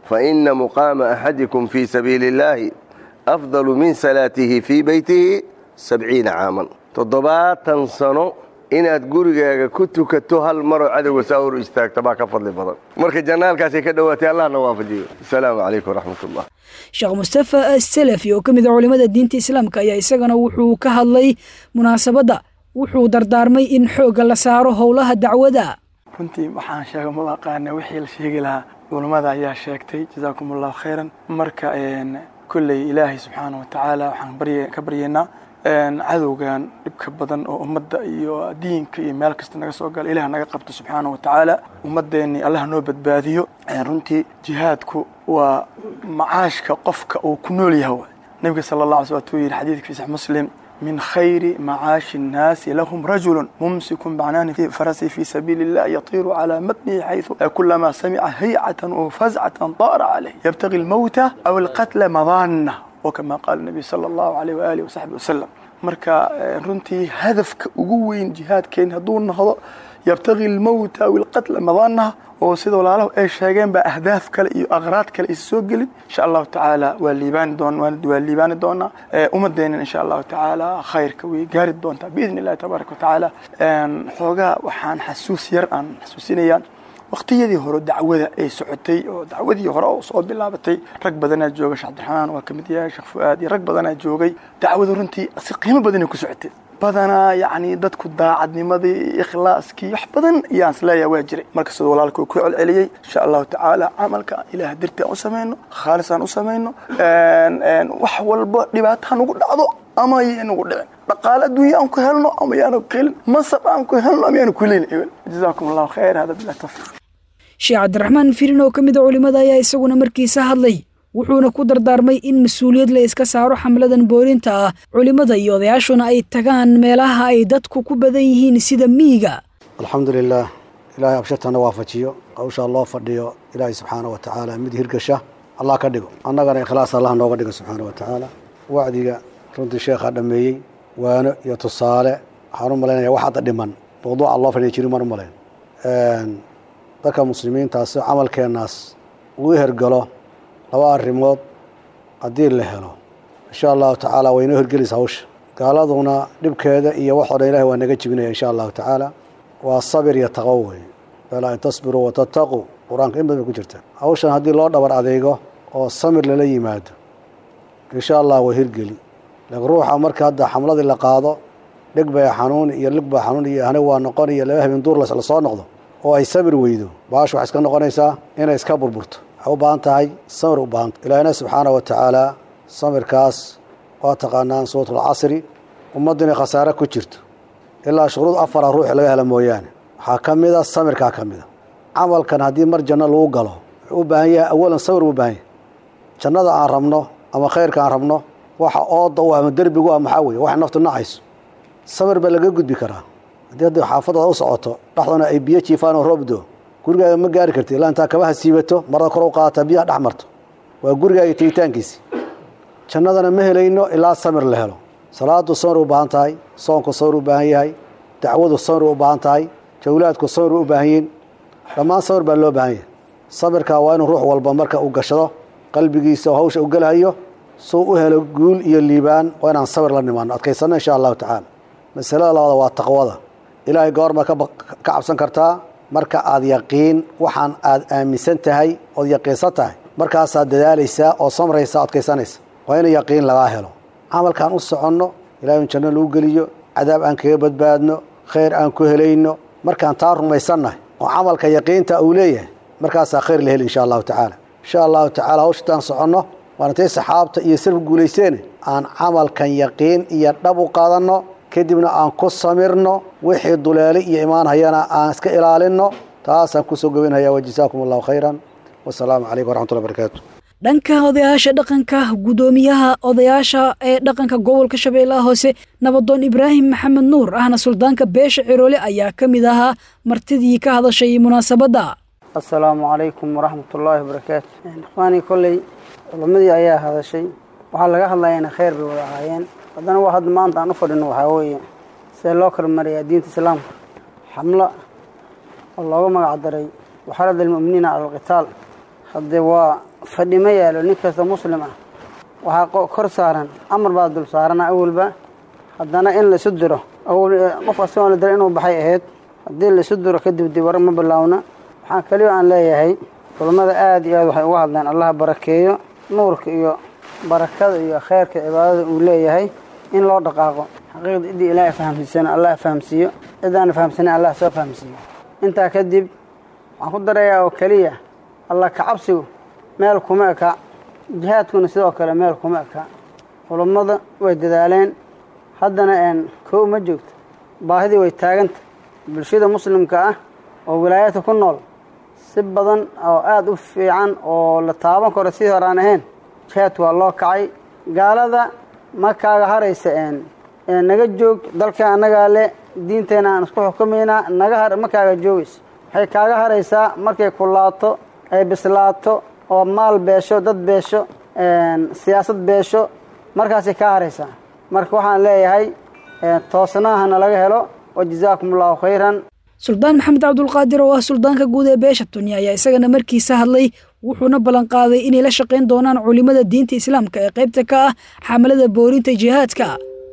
faina muqaama axadikum fii sabiili illaahi afdalu min salaatihi fii beytihi sabciina caaman toddobaatan sano inaad gurigaaga ku tukato hal maroo cadowga saa hor istaagta baa ka fadli badan marka jannaalkaasay ka dhowaatay allahna waafajiyo asalaamu calaykum waraxmatullah sheekh mustafa as-salafi oo ka mid ah culimada diinta islaamka ayaa isagana wuxuu ka hadlay munaasabadda wuxuu dardaarmay in xoogga la saaro howlaha dacwada runtii waxaan sheega ma aqaana wixii la sheegi lahaa culimada ayaa sheegtay jazaakum allahu khayran marka kulley ilaahay subxaanahu wa tacaala waxaan barye ka baryeynaa cadowgan dhibka badan oo ummadda iyo diinka iyo meel kasta naga soo gala ilaah naga qabto subxaanahu wa tacaala ummaddeennii allah noo badbaadiyo runtii jihaadku waa macaashka qofka uu ku nool yahay nabiga sala allah alay slam wuxuu yidhi xadiidka fi saxiix muslim من خير معاش الناس لهم رجل ممسك بعنان في فرسه في سبيل الله يطير على متنه حيث كلما سمع هيعة أو فزعة طار عليه يبتغي الموت أو القتل مضانة وكما قال النبي صلى الله عليه وآله وصحبه وسلم مركا رنتي هدفك وقوين جهاد كين هدون نهض يبتغي الموت أو القتل مضانة وسيدو الله اي شيغان با اهداف كله iyo aqraad kale isoo gelin insha Allah taala waa liibaan doon waa liibaan doona umadeena insha Allah taala khayrka way gaari doonta biidin Allah tabaaraka taala een xooga waxaan xasuus yar aan xasuusinayaan waqtiyadii hore dacwada ay socotay oo dacwadii hore oo soo bilaabatay rag badan ayaa jooga Sheekh Abdiraxmaan waa kamid yahay Sheekh Fuaad iyo rag badan ayaa joogay dacwadu runtii si qiimo badan ku socotay badana yani dadku daacadnimadii ikhlaaskii wax badan ayaan isleeyahay waa jiray markaas walaalku ku celceliyay insha Allah taala amalka ilaah dirta u sameeyno khaalisan u sameeyno een een wax walba dhibaataan ugu dhacdo ama inagu dhicin dhaqaale adduunyo aan ku helno ama yaanu qilin masab aan ku helno ama yaanu kulin jazaakum Allah khayr hada billah tawfiq Sheekh Abdiraxmaan Firin oo kamid ah culimada ayaa isaguna markiisa hadlay wuxuuna ku dardaarmay in mas'uuliyad la iska saaro xamladan boorinta ah culimada iyo odayaashuna ay tagaan meelaha ay dadku ku badan yihiin sida miiga alxamdulilah ilaahay abshatana waafajiyo qawsha Allah fadhiyo ilaahay subxaanahu wa tacaala mid hirgasha Allah ka dhigo annagana ikhlaas Allah nooga dhigo subxaanahu wa tacaala wacdiga runtii sheekha dhameeyey waana iyo tusaale waxaan u malaynayaa wax hadda dhiman mawduuca Allah fadhiyo jiri mar malayn dadka muslimiintaas camalkeenaas uu hergalo laba arrimood haddii la helo insha allahu tacaala way inoo hirgelaysaa hawsha gaaladuna dhibkeeda iyo wax oo dhan ilahay waa naga jibinaya insha allahu tacaala waa sabir iyo taqwo wey balaa in tasbiruu watattaquu qur-aanka in badan bay ku jirta hawshan haddii loo dhabar adeego oo samir lala yimaado insha allah waa hirgeli laakiin ruuxa marka hadda xamladii la qaado dheg baa xanuun iyo lig baa xanuun iyo hani waa noqon iyo laba habeen duur la soo noqdo oo ay sabir weydo baashu waxay iska noqonaysaa inay iska burburto waxay u baahan tahay samir u baahan ilaahina subxaanahu wa tacaala samirkaas waa taqaanaan suuratul casri ummaddu inay khasaare ku jirto ilaa shuruud afara ruuxi laga hela mooyaane waxaa ka mid a samirkaa ka mid a camalkan haddii mar janno lagu galo wuxuu u baahan yahay awalan samir u baahan yahay jannada aan rabno ama khayrka aan rabno waxa ooda u ama derbigu ah maxaa weeye wax naftu nacayso samir baa laga gudbi karaa haddii hadda xaafadada u socoto dhexdana ay biyo jiifaan oo roobdo gurigaaga ma gaari karti ilaa intaa kabaha siibato marada kor u qaadata biyaha dhex marto waa gurigaaga tegitaankiisi jannadana ma helayno ilaa samir la helo salaadu samir u baahan tahay soonku samir u baahan yahay dacwadu samir u baahan tahay jawlaadku samir u baahan yihiin dhammaan samir baa loo baahan yahay sabirkaa waa inuu ruux walba marka uu gashado qalbigiisa oo hawsha u gelahayo suu u helo guul iyo liibaan waa inaan sabir la nimaano adkaysanno insha allahu tacaala masalada labaada waa taqwada ilaahay goorma ka cabsan kartaa marka aad yaqiin waxaan aad aaminsan tahay ood yaqiinsan tahay markaasaad dadaalaysaa oo samraysaa adkaysanaysa waa in yaqiin lagaa helo camalkaan u soconno ilahay in janno lagu geliyo cadaab aan kaga badbaadno khayr aan ku helayno markaan taa rumaysannahay oo camalka yaqiinta uu leeyahay markaasaa khayr la heli insha allahu tacaala insha allahu tacaala hawshataan soconno waan intay saxaabta iyo sirku guulayseene aan camalkan yaqiin iyo dhab u qaadanno kadibna aan ku samirno wixii duleeli iyo imaan hayana aan iska ilaalinno taasaan kusoo gobinhayaa wajazaakum allahu khayran wasalaamu calaykum waraxmatullahi barakaatu dhanka odayaasha dhaqanka gudoomiyaha odayaasha ee dhaqanka gobolka shabeellaha hoose nabadoon ibraahim maxamed nuur ahna suldaanka beesha ciroole ayaa ka mid ahaa martidii ka hadashay munaasabadda assalaamu calaykum waraxmatullaahi wabarakaatu ikhwaanii kolley culamadii ayaa hadashay waxaa laga hadlayana khayr bay wada ahaayeen haddana waa hadda maanta aan u fadhino waxaa weeye see loo kormariyaa diinta islaamka xamlo oo looga magac daray waxarada almu'miniina cala alqitaal haddee waa fadhimo yaalo nin kasta muslim ah waxaa kor saaran amar baa dul saarana awalba haddana in la isu diro awal qof asagoon la dira inuu baxay ahayd haddii la isu diro kadib dib war ma bilaawna waxaan kaliya aan leeyahay culimmada aad iyo aad waxay uga hadleen allaha barakeeyo nuurka iyo barakada iyo khayrka cibaadada uu leeyahay in loo dhaqaaqo xaqiiqda idii ilaahay fahamsiisana allah fahamsiiyo cidaan fahamsanin allah soo fahamsiiyo intaa kadib waxaan ku darayaa oo kaliya allah ka cabsigu meel kuma eka jihaadkuna sidoo kale meel kuma eka culummada way dadaaleen haddana een koow ma joogto baahidii way taaganta bulshada muslimka ah oo wilaayadka ku nool si badan oo aada u fiican oo la taaban karo sidii hore aan ahayn jihaadku waa loo kacay gaalada ma kaaga haraysa een naga joog dalka annagaa le diinteena aan isku xukumaynaa naga har ma kaaga joogayso waxay kaaga haraysaa markay kulaato ay bislaato oo maal beesho dad beesho siyaasad beesho markaasay kaa haraysaa marka waxaan leeyahay toosnaahana laga helo wa jazaakum allahu khayran suldaan maxamed cabdulqaadir oo ah suldaanka guud ee beesha tunya ayaa isagana markiisa hadlay wuxuuna ballan qaaday inay la shaqayn doonaan culimada diinta islaamka ee qaybta ka ah xamlada boorinta jihaadka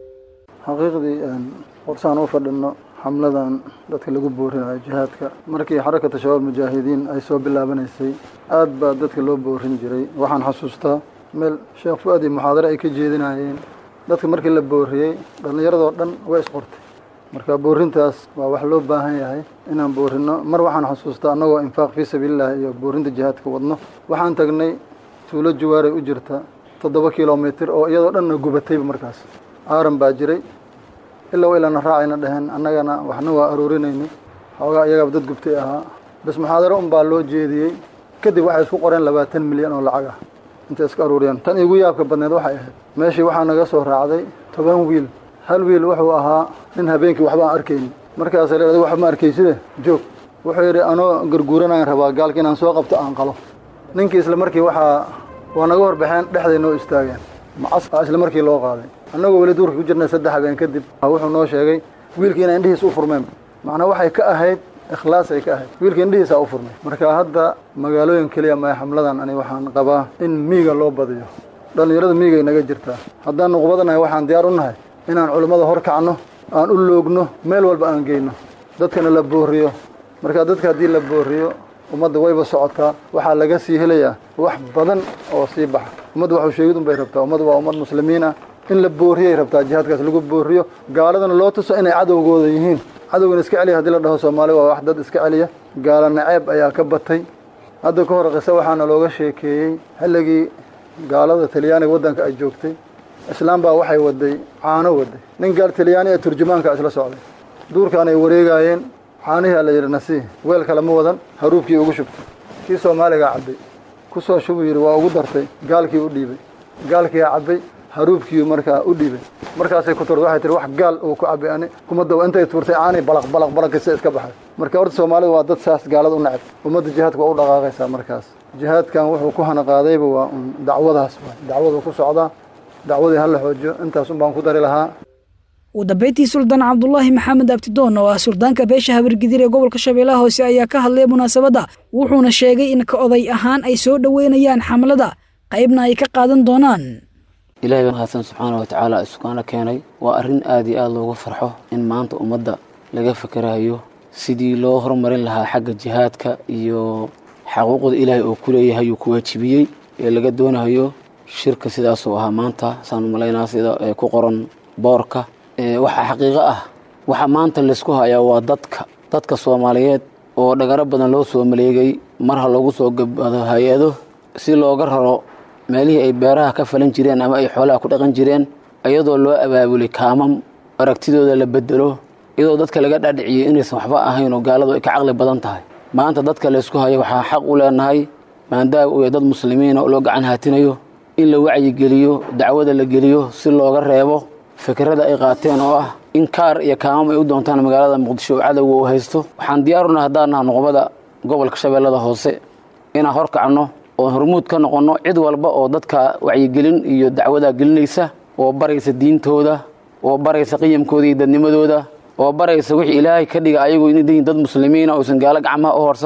xaqiiqdii qorsaan u fadhino xamladan dadka lagu boorinayo jihaadka markii xarakata shabaab mujaahidiin ay soo bilaabanaysay aad baa dadka loo boorin jiray waxaan xasuustaa meel sheekh fu'aadi muxaadare ay ka jeedinayeen dadka markii la booriyey dhallinyaradoo dhan way isqortay marka boorintaas waa wax loo baahan yahay inaan boorino mar waxaan xasuustaa annagoo infaaq fii sabiilillahi iyo boorinta jihaadka wadno waxaan tagnay tuulo jawaaray u jirta toddoba kilomitir oo iyadoo dhanna gubatayba markaas aaran baa jiray ilaa ilaana raacayna dhaheen annagana waxna waa aruurinaynay xoogaa iyagaaba dad gubtay ahaa bas muxaadaro unbaa loo jeediyey kadib waxay isku qoreen labaatan milyan oo lacag ah intay iska aruuriyeen tan iigu yaabka badneed waxay ahayd meeshii waxaa naga soo raacday toban wiil hal wiil wuxuu ahaa nin habeenkii waxba aan arkaynin markaas la wax ma arkayside joog wuxuu yidhi anoo garguuranaan rabaa gaalka inaan soo qabto aan qalo ninkii isla markii waxaa waa naga horbaxeen dhexday noo istaageen macas isla markii loo qaaday annagoo weli duurka ku jirnay saddex habeen kadib wuxuu noo sheegay wiilkii inay indhihiis u furmeen macnaa waxay ka ahayd ikhlaas ay ka ahayd wiilkii indhihiisaa u furmay marka hadda magaalooyin keliya maya xamladan ani waxaan qabaa in miiga loo badiyo dhallinyarada miigay naga jirtaa haddaan nuqbadanahay waxaan diyaar u nahay inaan culimmada hor kacno aan u loogno meel walba aan geyno dadkana la booriyo marka dadka haddii la booriyo ummadda wayba socotaa waxaa laga sii helayaa wax badan oo sii baxa ummadda waxu sheegid un bay rabtaa ummadda waa ummad muslimiin ah in la booriyay rabtaa jihaadkaas lagu booriyo gaaladana loo tuso inay cadowgooda yihiin cadowgana iska celiya hadii la dhaho soomaali waa wax dad iska celiya gaala naceeb ayaa ka batay hadda ka hor qiso waxaana looga sheekeeyey xilligii gaalada talyaaniga waddanka ay joogtay islaam baa waxay waday caano waday nin gaal talyaani ee turjumaanka isla socday duurkaan ay wareegaayeen caanihi la yidhi nasii weel kale ma wadan haruubkii ugu shubtay kii soomaaligaa cabbay ku soo shubuu yidhi waa ugu dartay gaalkii u dhiibay gaalkiiaa cabbay haruubkii markaa u dhiibay markaasay ku turday waxay tihi wax gaal uu ku cabbay ani kuma daw intay tuurtay caanii balaq balaq balaqisa iska baxay marka horta soomaalida waa dad saas gaalada u nacab ummadda jihaadka waa u dhaqaaqaysaa markaas jihaadkan wuxuu ku hana qaadayba waa un dacwadaas waay dacwadu ku socdaa dacwadii hala xoojiyo intaas un baan ku dari lahaa ugu dambeyntii suldaan cabdulaahi maxamed abtidoon oo ah suldaanka beesha habargidir ee gobolka shabeellaha hoose ayaa ka hadlay munaasabadda wuxuuna sheegay in ka oday ahaan ay soo dhoweynayaan xamlada qaybna ay ka qaadan doonaan ilaahay baan mahadsan subxaana wa tacaala isukaana keenay waa arrin aad iyo aada looga farxo in maanta ummadda laga fakerayo sidii loo horumarin lahaa xagga jihaadka iyo xaquuqda ilaahay oo ku leeyahay uu ku waajibiyey ee laga doonayo shirka sidaasuu ahaa maanta saan umalaynaa sida ee ku qoran boorka waxaa xaqiiqo ah waxa maanta laysku hayaa waa dadka dadka soomaaliyeed oo dhagaro badan loo soo maleegay mar ha loogu soo gabado hay-ado si looga raro meelihii ay beeraha ka falan jireen ama ay xoolaha ku dhaqan jireen iyadoo loo abaabulay kaamam aragtidooda la bedelo iyadoo dadka laga dhaadhiciyey inaysan waxba ahayn oo gaaladu ay ka caqli badan tahay maanta dadka laysku hayo waxaa xaq u leenahay maadaama uu yahay dad muslimiina oo loo gacan haatinayo in la wacyigeliyo dacwada la geliyo si looga reebo fikrada ay qaateen oo ah in kaar iyo kaamam ay u doontaan magaalada muqdisho oo cadowga uu haysto waxaan diyaaruna haddaan nahay nuqbada gobolka shabeellada hoose inaan horkacno oo hormuud ka noqonno cid walba oo dadka wacyigelin iyo dacwada gelinaysa oo baraysa diintooda oo baraysa qiyamkooda iyo dadnimadooda oo baraysa wixii ilaahay ka dhiga ayagu inay yihiin dad muslimiina oo san gaalo gacmaha u horsan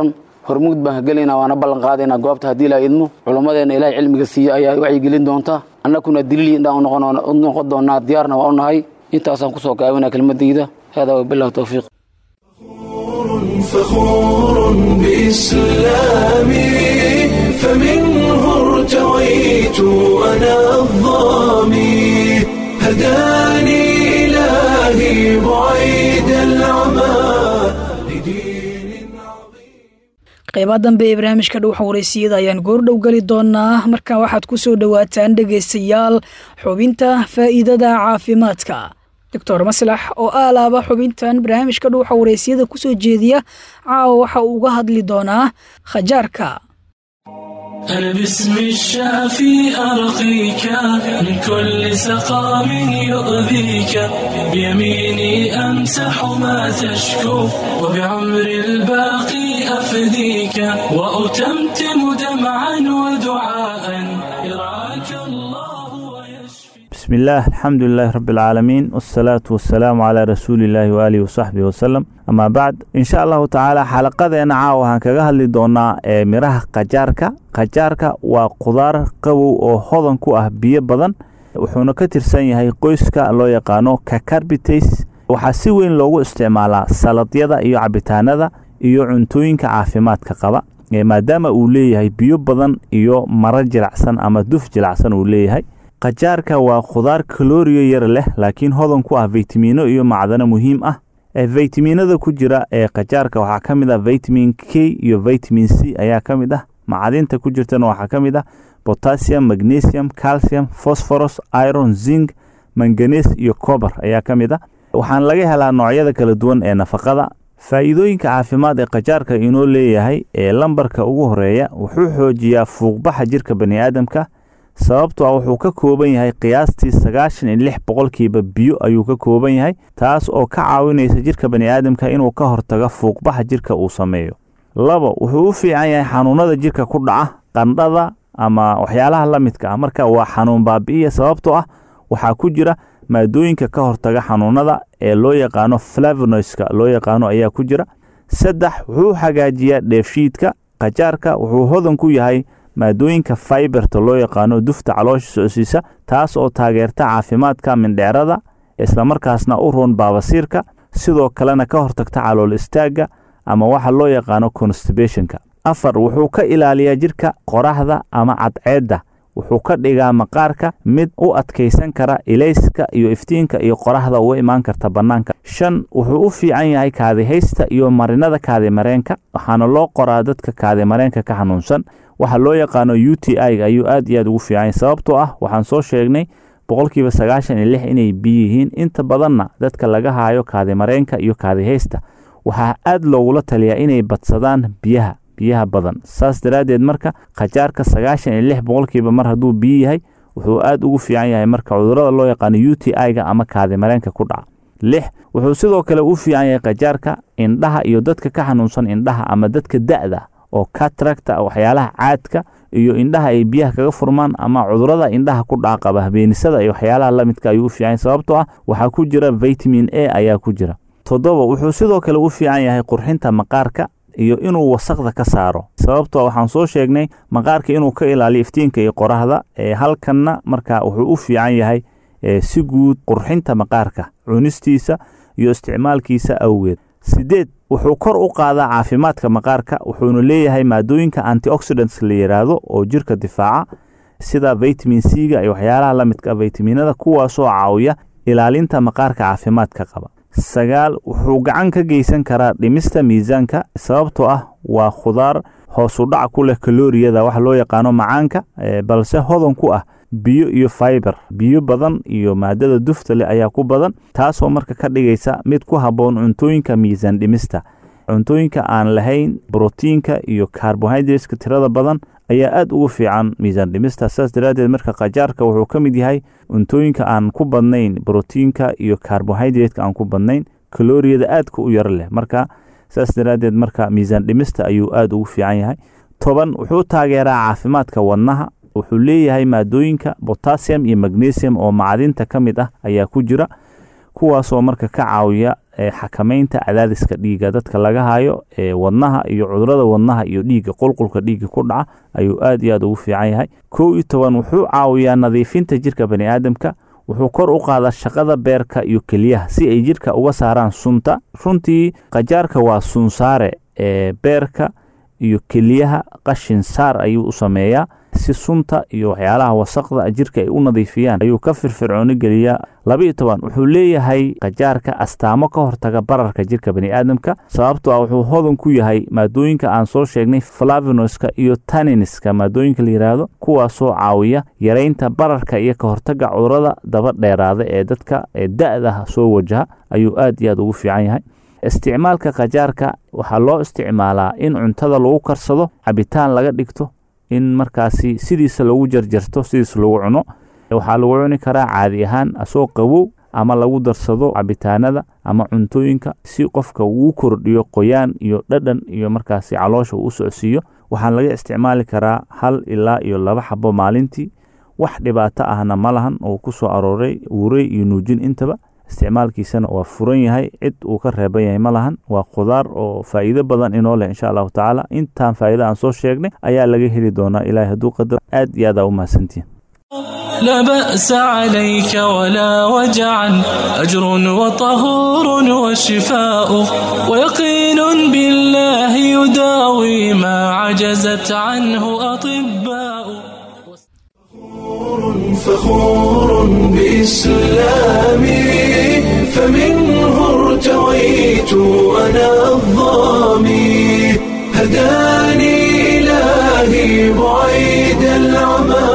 hormuud baan hagelaynaa waana ballan qaadaynaa goobta haddii ilaa idmo culammadeena ilaahay cilmiga siiya ayaa wacyigelin doonta annakuna daliil indhaan u noqon doonaa diyaarna waa u nahay intaasaan kusoo gaabinaa kelmadayda haadaa wabillahi tawfiiq فخور بإسلامي فمنه ارتويت أنا الظامي هداني إلهي بعيد العمى qaybaha dambe ee barnaamijka dhuuxa wareysiyada ayaan goordhow geli doonaa markaa waxaad ku soo dhowaataan dhegaystayaal xubinta faa'iidada caafimaadka doctor maslax oo aalaaba xubintan barnaamijka dhuuxa wareysiyada ku soo jeediya caawa waxa uu uga hadli doonaa khajaarka أنا باسم الشافي أرقيك من كل سقام يؤذيك بيميني أمسح ما تشكو وبعمر الباقي أفديك وأتمتم دمعا ودعاء يرعاك الله ويشفي. بسم الله الحمد لله رب العالمين والصلاة والسلام على رسول الله وآله وصحبه وسلم أما بعد إن شاء الله تعالى حلقتنا عاوها كجاه اللي دونا مراها قجارك qajaarka waa qudaar qabow oo hodan ku ah biyo badan wuxuuna ka tirsan yahay qoyska loo yaqaano cucurbitaceae waxaa si weyn loogu isticmaalaa saladyada iyo cabitaanada iyo cuntooyinka caafimaadka qaba maadaama uu leeyahay biyo badan iyo maro jilicsan ama duf jilicsan uu leeyahay qajaarka waa qudaar kalooriyo yar leh laakiin hodan ku ah fitamiino iyo macdano muhiim ah ee fitamiinada ku jira ee qajaarka waxaa ka mid ah vitamin K iyo vitamin C ayaa ka mid ah macdinta ku jirtana waxaa ka mid ah potassium magnesium calcium phosphorus iron zinc manganese iyo copper ayaa ka mid ah waxaan laga helaa noocyada kala duwan ee nafaqada faa'iidooyinka caafimaad ee qajaarka inoo leeyahay ee lambarka ugu horeeya wuxuu xoojiyaa fuuqbaxa jirka bani'aadamka sababtoo ah wuxuu ka kooban yahay qiyaastii sagaashan iyo lix boqolkiiba biyo ayuu ka kooban yahay taas oo ka caawinaysa jirka bani'aadamka inuu ka hortago fuuqbaxa jirka uu sameeyo labo wuxuu u fiican yahay xanuunada jirka ku dhaca qandhada ama waxyaalaha la midka ah marka waa xanuun baabi'iya sababtoo ah waxaa ku jira maadooyinka ka hortaga xanuunada ee loo yaqaano flavonoidska loo yaqaano ayaa ku jira saddex wuxuu hagaajiyaa dheefshiidka qajaarka wuxuu hodan ku yahay maadooyinka fiberta loo yaqaano dufta caloosha socodsiisa taas oo taageerta caafimaadka mindheerada isla markaasna u roon baabasiirka sidoo kalena ka hortagta calool istaagga ama waxa loo yaqaano constipationka afar wuxuu ka ilaaliyaa jirka qoraxda ama cadceedda wuxuu ka dhigaa maqaarka mid u adkaysan kara ilayska iyo iftiinka iyo qoraxda uga imaan karta bannaanka shan wuxuu u fiican yahay kaadihaysta iyo marinada kaadimareenka waxaana loo qoraa dadka kaadimareenka ka xanuunsan waxa loo yaqaano U T I ga ayuu aad iyo aad ugu fiican sababtoo ah waxaan soo sheegnay boqolkiiba sagaashan iyo lix inay biyo yihiin inta badanna dadka laga haayo kaadimareenka iyo kaadihaysta waxaa aad loogula taliyaa inay badsadaan biyaha biyaha badan saas daraaddeed marka qajaarka sagaashan iyo lix boqolkiiba mar hadduu biyo yahay wuxuu aad ugu fiican yahay marka cudurrada loo yaqaano U T I ga ama kaadimareenka ku dhaca lix wuxuu sidoo kale u fiican yahay qajaarka indhaha iyo dadka ka xanuunsan indhaha ama dadka da'da oo cataract waxyaalaha caadka iyo indhaha ay biyaha kaga furmaan ama cudurrada indhaha ku dhaca qaba habeenisada iyo waxyaalaha la midka ayuu u fiican sababtoo ah waxaa ku jira vitamin A ayaa ku jira toddoba wuxuu sidoo kale u fiican yahay qurxinta maqaarka iyo inuu wasaqda ka saaro sababtoo waxaan soo sheegnay maqaarka inuu ka ilaaliyo iftiinka iyo qoraxda ee halkanna marka wuxuu u fiican yahay si guud qurxinta maqaarka cunistiisa iyo isticmaalkiisa awgeed sideed wuxuu kor u qaadaa caafimaadka maqaarka wuxuuna leeyahay maadooyinka antioxidants la yiraahdo oo jirka difaaca sida vitamin C ga iyo waxyaalaha la midka vitaminada kuwaasoo caawiya ilaalinta maqaarka caafimaadka qaba sagaal wuxuu gacan ka geysan karaa dhimista miisaanka sababtoo ah waa khudaar hoos u dhac ku leh kalooriyada wax loo yaqaano macaanka balse hodan ku ah biyo iyo fiber biyo badan iyo maadada dufta leh ayaa ku badan taasoo marka ka dhigaysa mid ku habboon cuntooyinka miisaan dhimista cuntooyinka aan lahayn borotiinka iyo carbohydrateska tirada badan ayaa aad ugu fiican miisaan dhimista saas daraaddeed marka qajaarka wuxuu ka mid yahay cuntooyinka aan ku badnayn borotiinka iyo carbohydrateska aan ku badnayn kalooriyada aadka u yaro leh marka saas daraaddeed marka miisaan dhimista ayuu aad ugu fiican yahay toban wuxuu taageeraa caafimaadka wadnaha wuxuu leeyahay maadooyinka potassium iyo magnesium oo macdinta ka mid ah ayaa ku jira kuwaasoo marka ka caawiya xakamaynta cadaadiska dhiigga dadka laga hayo ee wadnaha iyo cudurada wadnaha iyo dhiigga qulqulka dhiigga ku dhaca ayuu aad iyo aad ugu fiican yahay. kow iyo toban wuxuu caawiyaa nadiifinta jirka bani aadamka, wuxuu kor u qaadaa shaqada beerka iyo keliyaha si ay jirka uga saaraan sunta. runtii qajaarka waa sunsaare ee beerka iyo keliyaha qashin saar ayuu u sameeyaa si sunta iyo waxyaalaha wasaqda jirka ay u nadiifiyaan ayuu ka firfircooni geliyaa. laba iyo toban wuxuu leeyahay qajaarka astaamo ka hortaga bararka jirka bani aadamka, sababtoo ah wuxuu hodan ku yahay maadooyinka aan soo sheegnay flavinoska iyo tanniniska maadooyinka la yiraahdo, kuwaasoo caawiya yareynta bararka iyo ka hortaga cudurada daba dheeraada ee dadka ee da'da soo wajaha ayuu aad iyo aad ugu fiican yahay. isticmaalka qajaarka waxaa loo isticmaalaa in cuntada lagu karsado, cabitaan laga dhigto, in markaasi sidiisa lagu jarjarto, sidiisa lagu cuno. waxaa lagu cuni karaa caadi ahaan asoo qabow ama lagu darsado cabitaanada ama cuntooyinka si qofka uu kordhiyo qoyaan iyo dhadhan iyo markaasi caloosha uu socodsiiyo. waxaan laga isticmaali karaa hal ilaa iyo laba xabo maalintii. wax dhibaato ahna ma lahan oo ku soo arooray uurey iyo nuujin intaba. isticmaalkiisana waa furan yahay, cid uu ka reeban yahay ma lahan. waa khudaar oo faa'iido badan inoo leh insha allahu tacaala. intaan faa'iido aan soo sheegnay ayaa laga heli doonaa ilaahay hadduu qadar. aad iyo aad aa u mahadsantihin. لا بأس عليك ولا وجعا أجر وطهور وشفاء ويقين بالله يداوي ما عجزت عنه أطباء. فخور بإسلامي فمنه ارتويت أنا الظامي هداني إلهي بعيد العمى.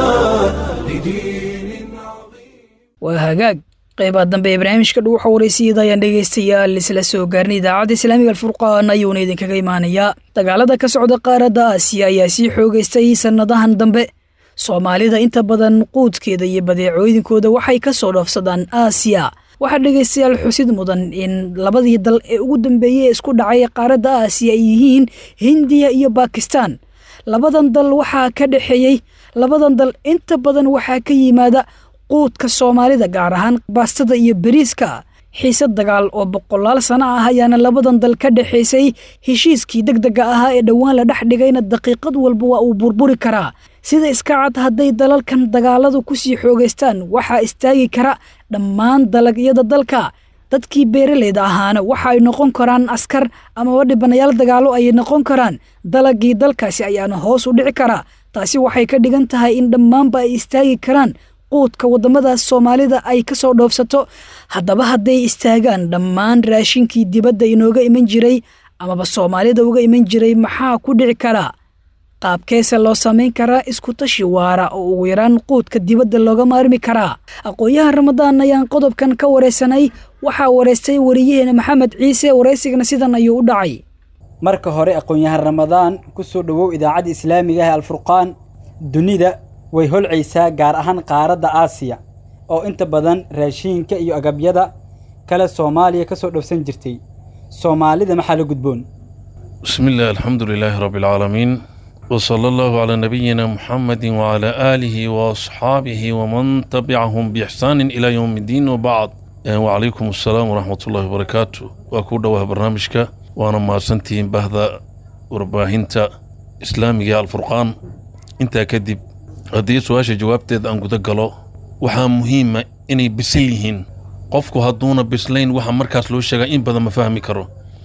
waa hagaag qaybaha dambe ee barnaamijka dhuuxa waraysiyeeda ayaan dhegaystayaal isla soo gaarnay idaacadda islaamiga alfurqaan ayuuna idinkaga imaanayaa. dagaalada ka socda qaaradda aasiya ayaa sii xoogaystay sannadahan dambe. soomaalida inta badan quudkeeda iyo badeecooyinkooda waxay ka soo dhoofsadaan aasiya. waxaa dhegaystayaal xusid mudan in labadii dal ee ugu dambeeyey ee isku dhacay qaaradda aasiya ay yihiin hindiya iyo bakistan. labadan dal waxaa ka dhexeeyey labadan dal inta badan waxaa ka yimaada quudka soomaalida, gaar ahaan baastada iyo bariiska. xiisad dagaal oo boqolaal sano ah ayaana labadan dal ka dhexaysay. heshiiskii degdega ahaa ee dhowaan la dhex dhigayna daqiiqad walba waa uu burburi karaa. sida iska cad hadday dalalkan dagaaladu ku sii xoogaystaan waxaa istaagi kara dhammaan dalagyada dalka. dadkii beeraleyda ahaana waxa ay noqon karaan askar amaba dhibanayaal dagaalo ayay noqon karaan. dalagii dalkaasi ayaana hoos u dhici karaa. taasi waxay ka dhigan tahay in dhammaanba ay istaagi karaan quudka waddamadaas soomaalida ay ka soo dhoofsato. haddaba hadday istaagaan dhammaan raashinkii dibadda inooga iman jiray amaba soomaalida uga iman jiray maxaa ku dhici karaa? qaabkeese loo samayn karaa isku tashi waara oo ugu yaraan quudka dibadda looga maarmi karaa? aqoon-yahan ramadaan ayaan qodobkan ka waraysanay. waxaa waraystay wariyaheena maxamed ciise. waraysigana sidan ayuu u dhacay. marka hore aqoon-yahan ramadaan ku soo dhowow idaacadda islaamiga ah alfurqaan. dunida way holcaysaa, gaar ahaan qaaradda aasiya oo inta badan raashiinka iyo agabyada kale soomaaliya ka soo dhowsan jirtay. soomaalida maxaa la gudboon? bismillaah alxamdulilaahi rabbilcaalamiin وصلى الله على نبينا محمد وعلى آله وأصحابه ومن تبعهم بإحسان إلى يوم الدين وبعد. وعليكم السلام ورحمة الله وبركاته. وأكون دوها برنامجك وأنا ما سنتين بهذا ورباهنتا إسلامي الفرقان. أنت كذب هذه سؤال جوابت أن قد قالوا وها مهمة إني بسليهن قفكو هدونا بسلين وها مركز لو شجع إن بدل ما فهمي كرو.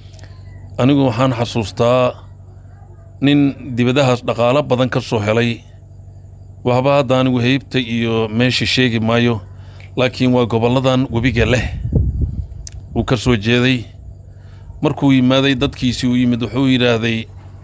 أنا جو حان حسوستا nin dibadahaas dhaqaalo badan ka soo helay. waxba hadda anigu heybta iyo meesha sheegi maayo, laakiin waa gobolladan webiga leh uu ka soo jeeday. markuu yimaaday dadkiisii u yimid wuxuu yidhaahday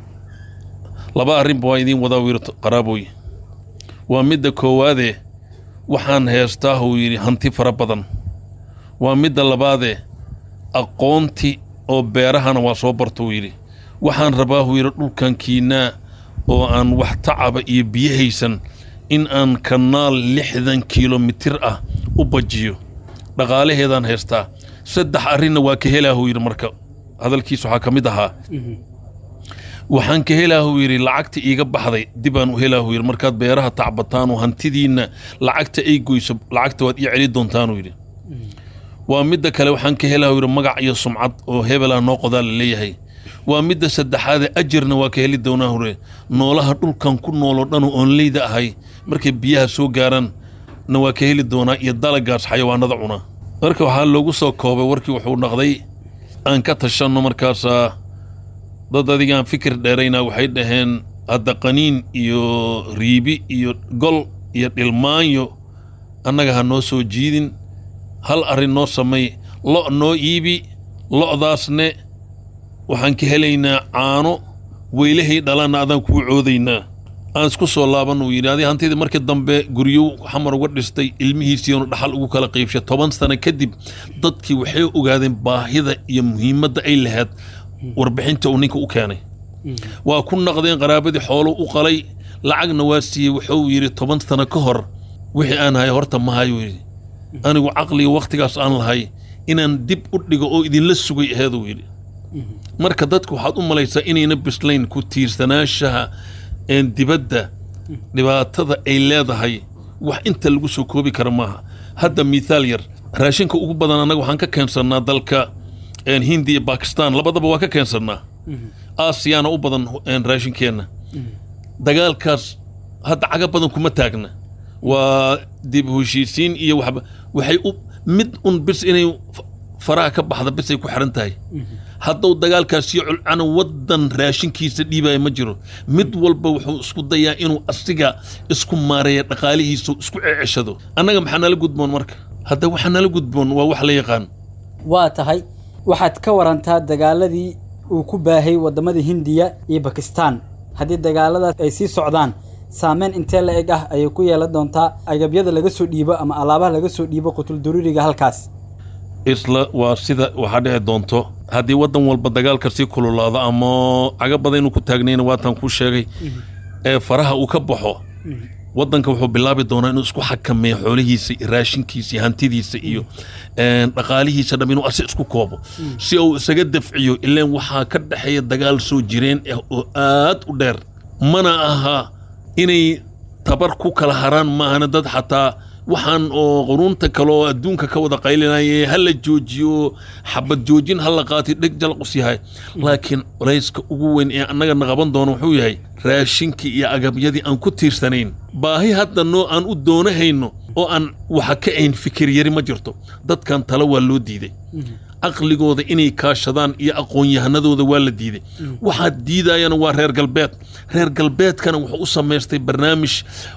laba arrinba waa idiin wadaa wiir qaraaboy. waa midda koowaade waxaan heestaa uu yidhi hanti fara badan. waa midda labaade aqoonti oo beerahana waa soo barta uu yidhi. waxaan rabaa uu yidhi dhulkan kiinaa oo aan wax tacaba iyo biyo haysan in aan kanaal lixdan kilomitir ah u bajiyo. dhaqaalaheedaan haystaa. saddex arrinna waa ka helaa uu yidhi. marka hadalkiis waxaa ka mid ahaa waxaan ka helaa uu yidhi lacagta iiga baxday dibaan u helaa uu yidhi. markaad beeraha tacbataan oo hantidiinna lacagta ay goyso lacagta waad ii celi doontaan uu yidhi. waa midda kale waxaan ka helaa yidhi magac iyo sumcad oo hebelaa noo qodaa la leeyahay waa midda saddexaade ajirna waa ka heli doonaa hore noolaha dhulkan ku nooloo dhan oo oonleyda ahay markay biyaha soo gaaraan na waa ka heli doonaa iyo dalagaas xayawaanada cuna marka waxaa loogu soo koobay warkii wuxuu dhaqday aan ka tashanno markaasaa dad adigaan fikir dheeraynaa waxay dhaheen hadda qaniin iyo riibi iyo gol iyo dhilmaanyo annaga ha noo soo jiidin hal arrin noo samay lo' noo iibi lo'daasne waxaan ka helaynaa caano weylahay dhalanna adaan kuu coodaynaa aan isku soo laaban uu yidhi adi hantidii markii dambe guryo xamar uga dhistay ilmihiisiinu dhaxal ugu kala qaybshay toban sano kadib dadkii waxay ogaadeen baahida iyo muhiimadda ay lahayd warbixinta uu ninka u keenay waa ku naqdeen qaraabadii xoolo u qalay lacagna waa siiyey wuxuu yidhi toban sano ka hor wixii aan hay horta mahayu yidhi anigu caqliga wakhtigaas aan lahay inaan dib u dhigo oo idinla sugay aheeduu yidhi marka dadku waxaad u malaysaa inayna bislayn ku tiirsanaashaha een dibadda dhibaatada ay leedahay wax inta lagu soo koobi kara maaha hadda mithaal yar raashinka ugu badan annaga waxaan ka keensannaa dalka hindi iyo bakistan labadaba waa ka keensannaa aasiyaana u badan raashinkeenna dagaalkaas hadda caga badan kuma taagna waa dib heshiisiin iyo waxba waxay u mid un bis inay faraha ka baxda bis ay ku xiran tahay hadduu dagaalkaas iyo culcana waddan raashinkiisa dhiibaya ma jiro mid walba wuxuu isku dayaa inuu asiga isku maareeya dhaqaalihiisa isku ceeceshado annaga maxaa nala gudboon marka hadda waxaa nala gudboon waa wax la yaqaan waa tahay waxaad ka warantaa dagaaladii uu ku baahay waddamadii hindiya iyo bakistan haddii dagaaladaas ay sii socdaan saameyn intee la eg ah ayay ku yeelan doontaa agabyada laga soo dhiibo ama alaabaha laga soo dhiibo qutulduruuriga halkaas isla waa sida waxaa dhici doonto haddii waddan walba dagaalka sii kululaado ama caga badan inuu ku taagnayna waataan kuu sheegay ee faraha uu ka baxo waddanka wuxuu bilaabi doonaa inuu isku xakameeyo xoolihiisa iyo raashinkiisa iyo hantidiisa iyo dhaqaalihiisa dham inuu asi isku koobo si uu isaga dafciyo ileen waxaa ka dhexeeya dagaal soo jireen ah oo aad u dheer mana aha inay tabar ku kala haraan maahana dad xataa waxaan oo quruunta kale oo adduunka ka wada qaylinaya ha la joojiyo xabad joojin ha la qaatay dheg jalqus yahay laakiin culayska ugu weyn ee annagana qaban doono wuxuu yahay raashinkii iyo agabyadii aan ku tiirsanayn baahi hadda noo aan u doonahayno oo aan waxa ka ayn fikir yari ma jirto dadkan talo waa loo diiday caqligooda inay kaashadaan iyo aqoon-yahanadooda waa la diiday waxaad diidayana waa reer galbeed reer galbeedkana wuxuu u samaystay barnaamij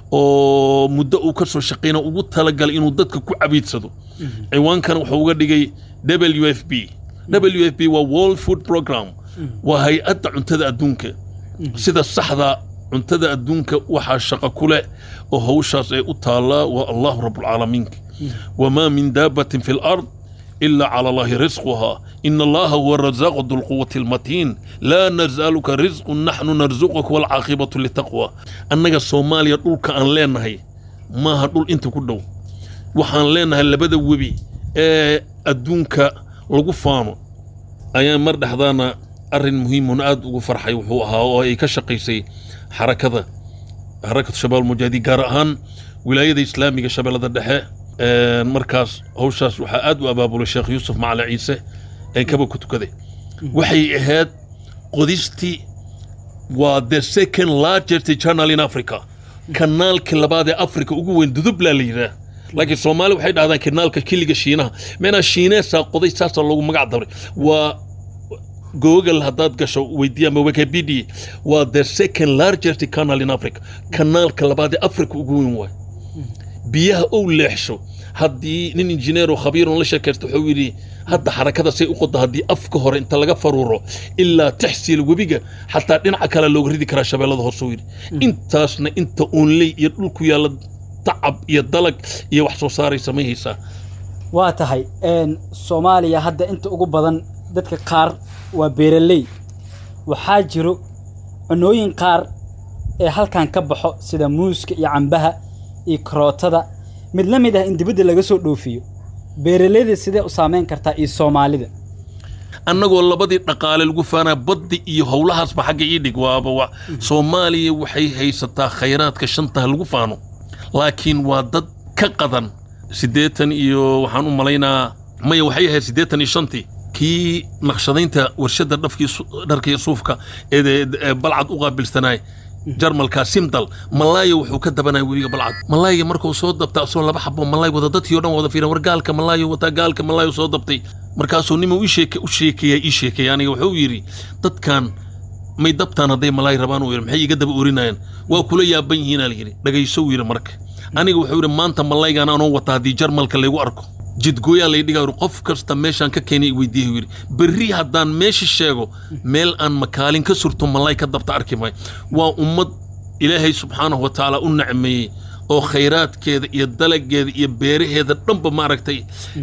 oo muddo uu ka soo shaqayna ugu talagalay inuu dadka ku cabiidsado ciwaankana wuxuu uga dhigay w f b w f b waa world food program waa hay-adda cuntada adduunka sida saxda cuntada adduunka waxaa shaqo ku leh oo hawshaas ay u taallaa waa allahu rabbulcaalamiinka wamaa min daabatin fi lard إلا على الله رزقها إن الله هو الرزاق ذو القوة المتين لا نزالك رزق نحن نرزقك والعاقبة للتقوى أنك الصوماليا دول كأن لنا هي ما هدول أنت كدو وحان لنا هلا بدو وبي أدونك لغفانو أيام مرد حضانا أرن مهم ونأد وفرحي وحوها وأي كشقيسي حركة حركة شباب المجاهدين قارئهان ولاية الإسلامية شباب الدحاء markaas hawshaas waxaa aad u abaabulay sheekh yuusuf macali ciise ee kaba ku tukaday waxay ahayd qodistii waa the second largest channel in Africa kanaalka labaad ee Africa ugu weyn dudubla la yiraahdo laakiin Soomaali waxay dhahdaan kanaalka kiliga Shiinaha meena Shiineesa qoday saas loogu magac daray waa Google haddaad gasho weydiiya ama Wikipedia waa the second largest channel in Africa kanaalka labaad ee Africa ugu weyn waa biyaha oo leexsho haddii nin injineer oo khabiir oo la sheekaysto wuxuu yidhi hadda xarakada say u qodo haddii afka hore inta laga faruuro ilaa taxsiil webiga xataa dhinaca kale looga ridi karaa shabeellada hoose uu yidhi intaasna inta uunley iyo dhulku yaalla tacab iyo dalag iyo wax soo saaray samaynaysaa waa tahay soomaaliya hadda inta ugu badan dadka qaar waa beeraley waxaa jiro cunooyin qaar ee halkan ka baxo sida muuska iyo cambaha iyo karootada mid la mid ah in dibadda laga soo dhoofiyo beeraleyda sidee u saameyn kartaa iyo Soomaalida annagoo labadii dhaqaale lagu faanaa baddi iyo howlahaasba xagga ii dhig waaba wa Soomaaliya waxay haysataa khayraadka shanta lagu faano laakiin waa dad ka qadan sideetan iyo waxaan u malaynaa maya waxay ahayd siddeetan iyo shantii kii naqshadaynta warshadda dhafkii dharkii suufka ee balcad u qaabilsanaay jarmalka simdal malaaya wuxuu ka dabanaya webiga balcad malaayga markuu soo dabta asoo laba xabo malaay wada dadkii oo dhan wada fiiran war gaalka malaayo wata gaalka malaayo soo dabtay markaasuu nima u sheeke u sheekeeya ii sheekeeya aniga wuxuu yidhi dadkan may dabtaan hadday malaay rabaan uu yidhi maxay iga daba orinayaan waa kula yaaban yihiinaa la yidhi dhagayso uu yidhi marka aniga wuxuu yidhi maanta malaygaan anoo wata haddii jarmalka laygu arko jidgooyaa lay dhigaa qof kasta meeshaan ka keenay weydiiyey yidhi berri haddaan meesha sheego meel aan makaalin ka surto malay ka dabta arki maayo waa ummad ilaahay subxaanahu wa tacaala u nacmeeyey oo khayraadkeeda iyo dalageeda iyo beeraheeda dhanba maaragtay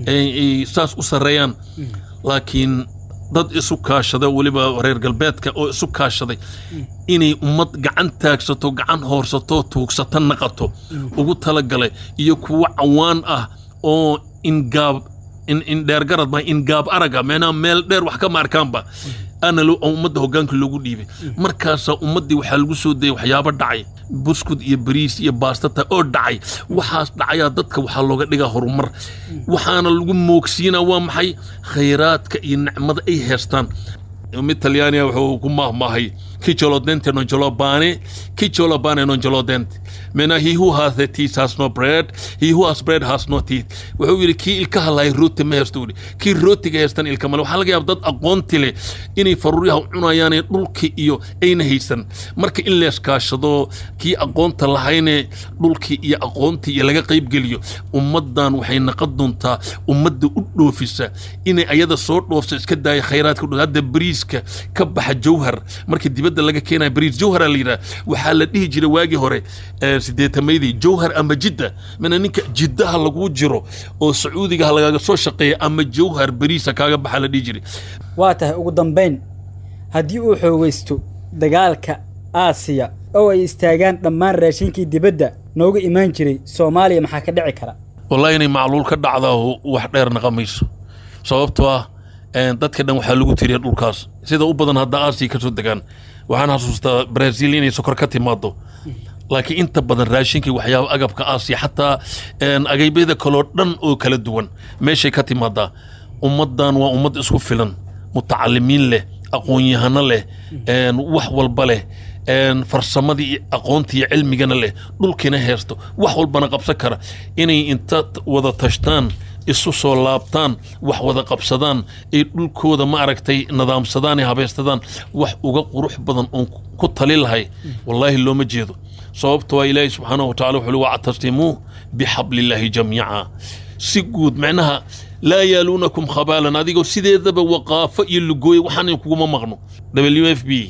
saas u sarreeyaan laakiin dad isu kaashada weliba reer galbeedka oo isu kaashaday inay ummad gacan taagsato gacan hoorsato tuugsata naqato ugu talagalay iyo kuwa cawaan ah oo ingaab in in dheer garad ma ingaab araga meena meel dheer wax ka maarkaanba ana loo ummadda hoggaanka loogu dhiibay markaas ummadii waxa lagu soo deeyay waxyaabo dhacay buskud iyo bariis iyo baastata oo dhacay waxaas dhacaya dadka waxa looga dhigaa horumar waxaana lagu moogsiina waa maxay khayraadka iyo nicmada ay heestaan mid Talyaaniga wuxuu ku mahmahay Kicholodente non jolobane Kicholobane non jolodente mena he who has the teeth has no bread he who has bread has no teeth wuxuu yiri kii ilka halay rooti ma heestoodi kii rootiga heestan ilka mal waxa laga yaab dad aqoonti leh inay faruuriyaha cunayaan dhulki iyo ayna haysan marka in lees kaashado kii aqoonta lahayne dhulki iyo aqoonti iyo laga qayb geliyo ummadan waxay naqad doontaa ummadda u dhoofisa inay ayada soo dhoofso iska daay khayraadka hadda bariiska ka baxa jawhar markii dibadda laga keenay bariis jawhar la yiraahdo waxa la dhihi jiray waagi hore sideetameydii jawhar ama jidda mana ninka jiddaha lagu jiro oo sacuudiga laga soo shaqeeyo ama jawhar bariisa kaaga baxa la dhihi jiray waa tahay ugu dambeyn haddii uu xoogaysto dagaalka aasiya oo ay istaagaan dhammaan raashinkii dibadda nooga imaan jiray soomaaliya maxaa ka dhici kara wallahi inay macluul ka dhacdaa wax dheer naqamayso sababtoo ah dadka dhan waxa lagu tiriyay dhulkaas sida u badan hadda aasiya ka soo degaan waxaan xasuustaa Brazil inay sokor ka timaado laakiin inta badan raashinkii waxyaabo agabka aasiya xataa agaybada kale dhan oo kala duwan meeshay ka timaadaa ummadan waa ummad isku filan mutacallimiin leh aqoon-yahano leh wax walba leh farsamadii aqoontii iyo cilmigana leh dhulkina heesto wax walbana qabsan kara inay inta wada tashtaan isu soo laabtaan wax wada qabsadaan ay dhulkooda ma aragtay nidaamsadaan ee habeystadaan wax uga qurux badan oo ku tali lahay wallahi looma jeedo sababtoo ah ilaahay subxaanahu wa ta'aala wuxuu wa'tasimu bihablillahi jamii'a si guud macnaha laa yaaluunakum khabaalan adigoo sideedaba waqaafo iyo lugooy waxaan kuguma maqno W F P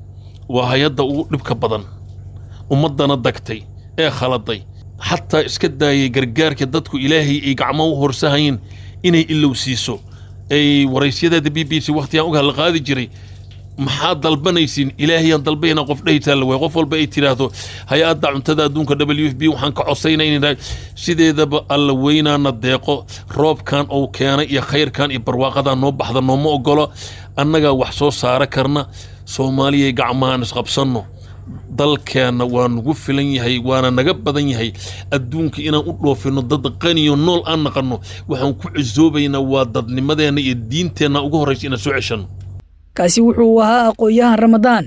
waa hay'adda ugu dhibka badan ummadana dagtay ee khaladay حتى اسكداي غرغارك ددكو إلهي اي غعمو هورساهين اني إلو سيسو اي وريسيدا دي بي بي سي وقتيان اوغا لقادي جري maxaa dalbanaysiin ilaahay aan dalbayna qof dhaytaal way qof walba ay tiraahdo hay'adda cuntada adduunka W F P waxaan ka codsaynaynaa sideedaba alla weynaana deeqo roobkan oo keenay iyo khayrkan iyo barwaaqada noo baxda nooma ogolo annaga wax soo saara karna Soomaaliya gacmahan isqabsanno dalkeena waa nagu filan yahay waana naga badan yahay adduunka inaan u dhoofino dad qaniyo nool aan naqano waxaan ku cusoobaynaa waa dadnimadeena iyo diinteena ugu horeysa inaan soo ceshano kaasi wuxuu ahaa aqoonyahan Ramadaan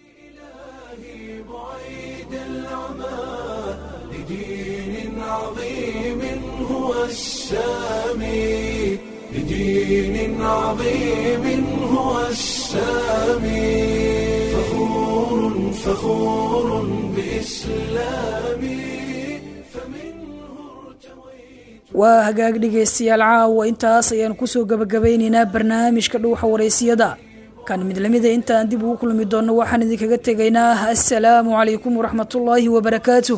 لدين عظيم هو السامي فخور فخور بإسلامي waa hagaag dhegeystayaal caawa intaas ayaan ku soo gabagabaynaynaa barnaamijka dhuuxa wareysiyada kan mid lamida intaan dib ugu kulmi doono waxaan idinkaga tegaynaa assalaamu calaykum waraxmatullaahi wabarakaatuh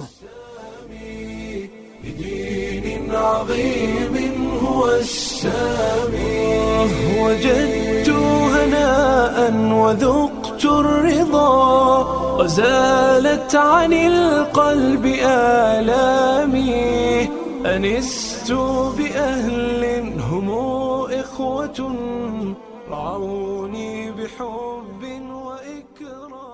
عظيم هو السامي وجدت هناء وذقت الرضا وزالت عن القلب آلامي أنست بأهل هم إخوة رعوني بحب وإكرام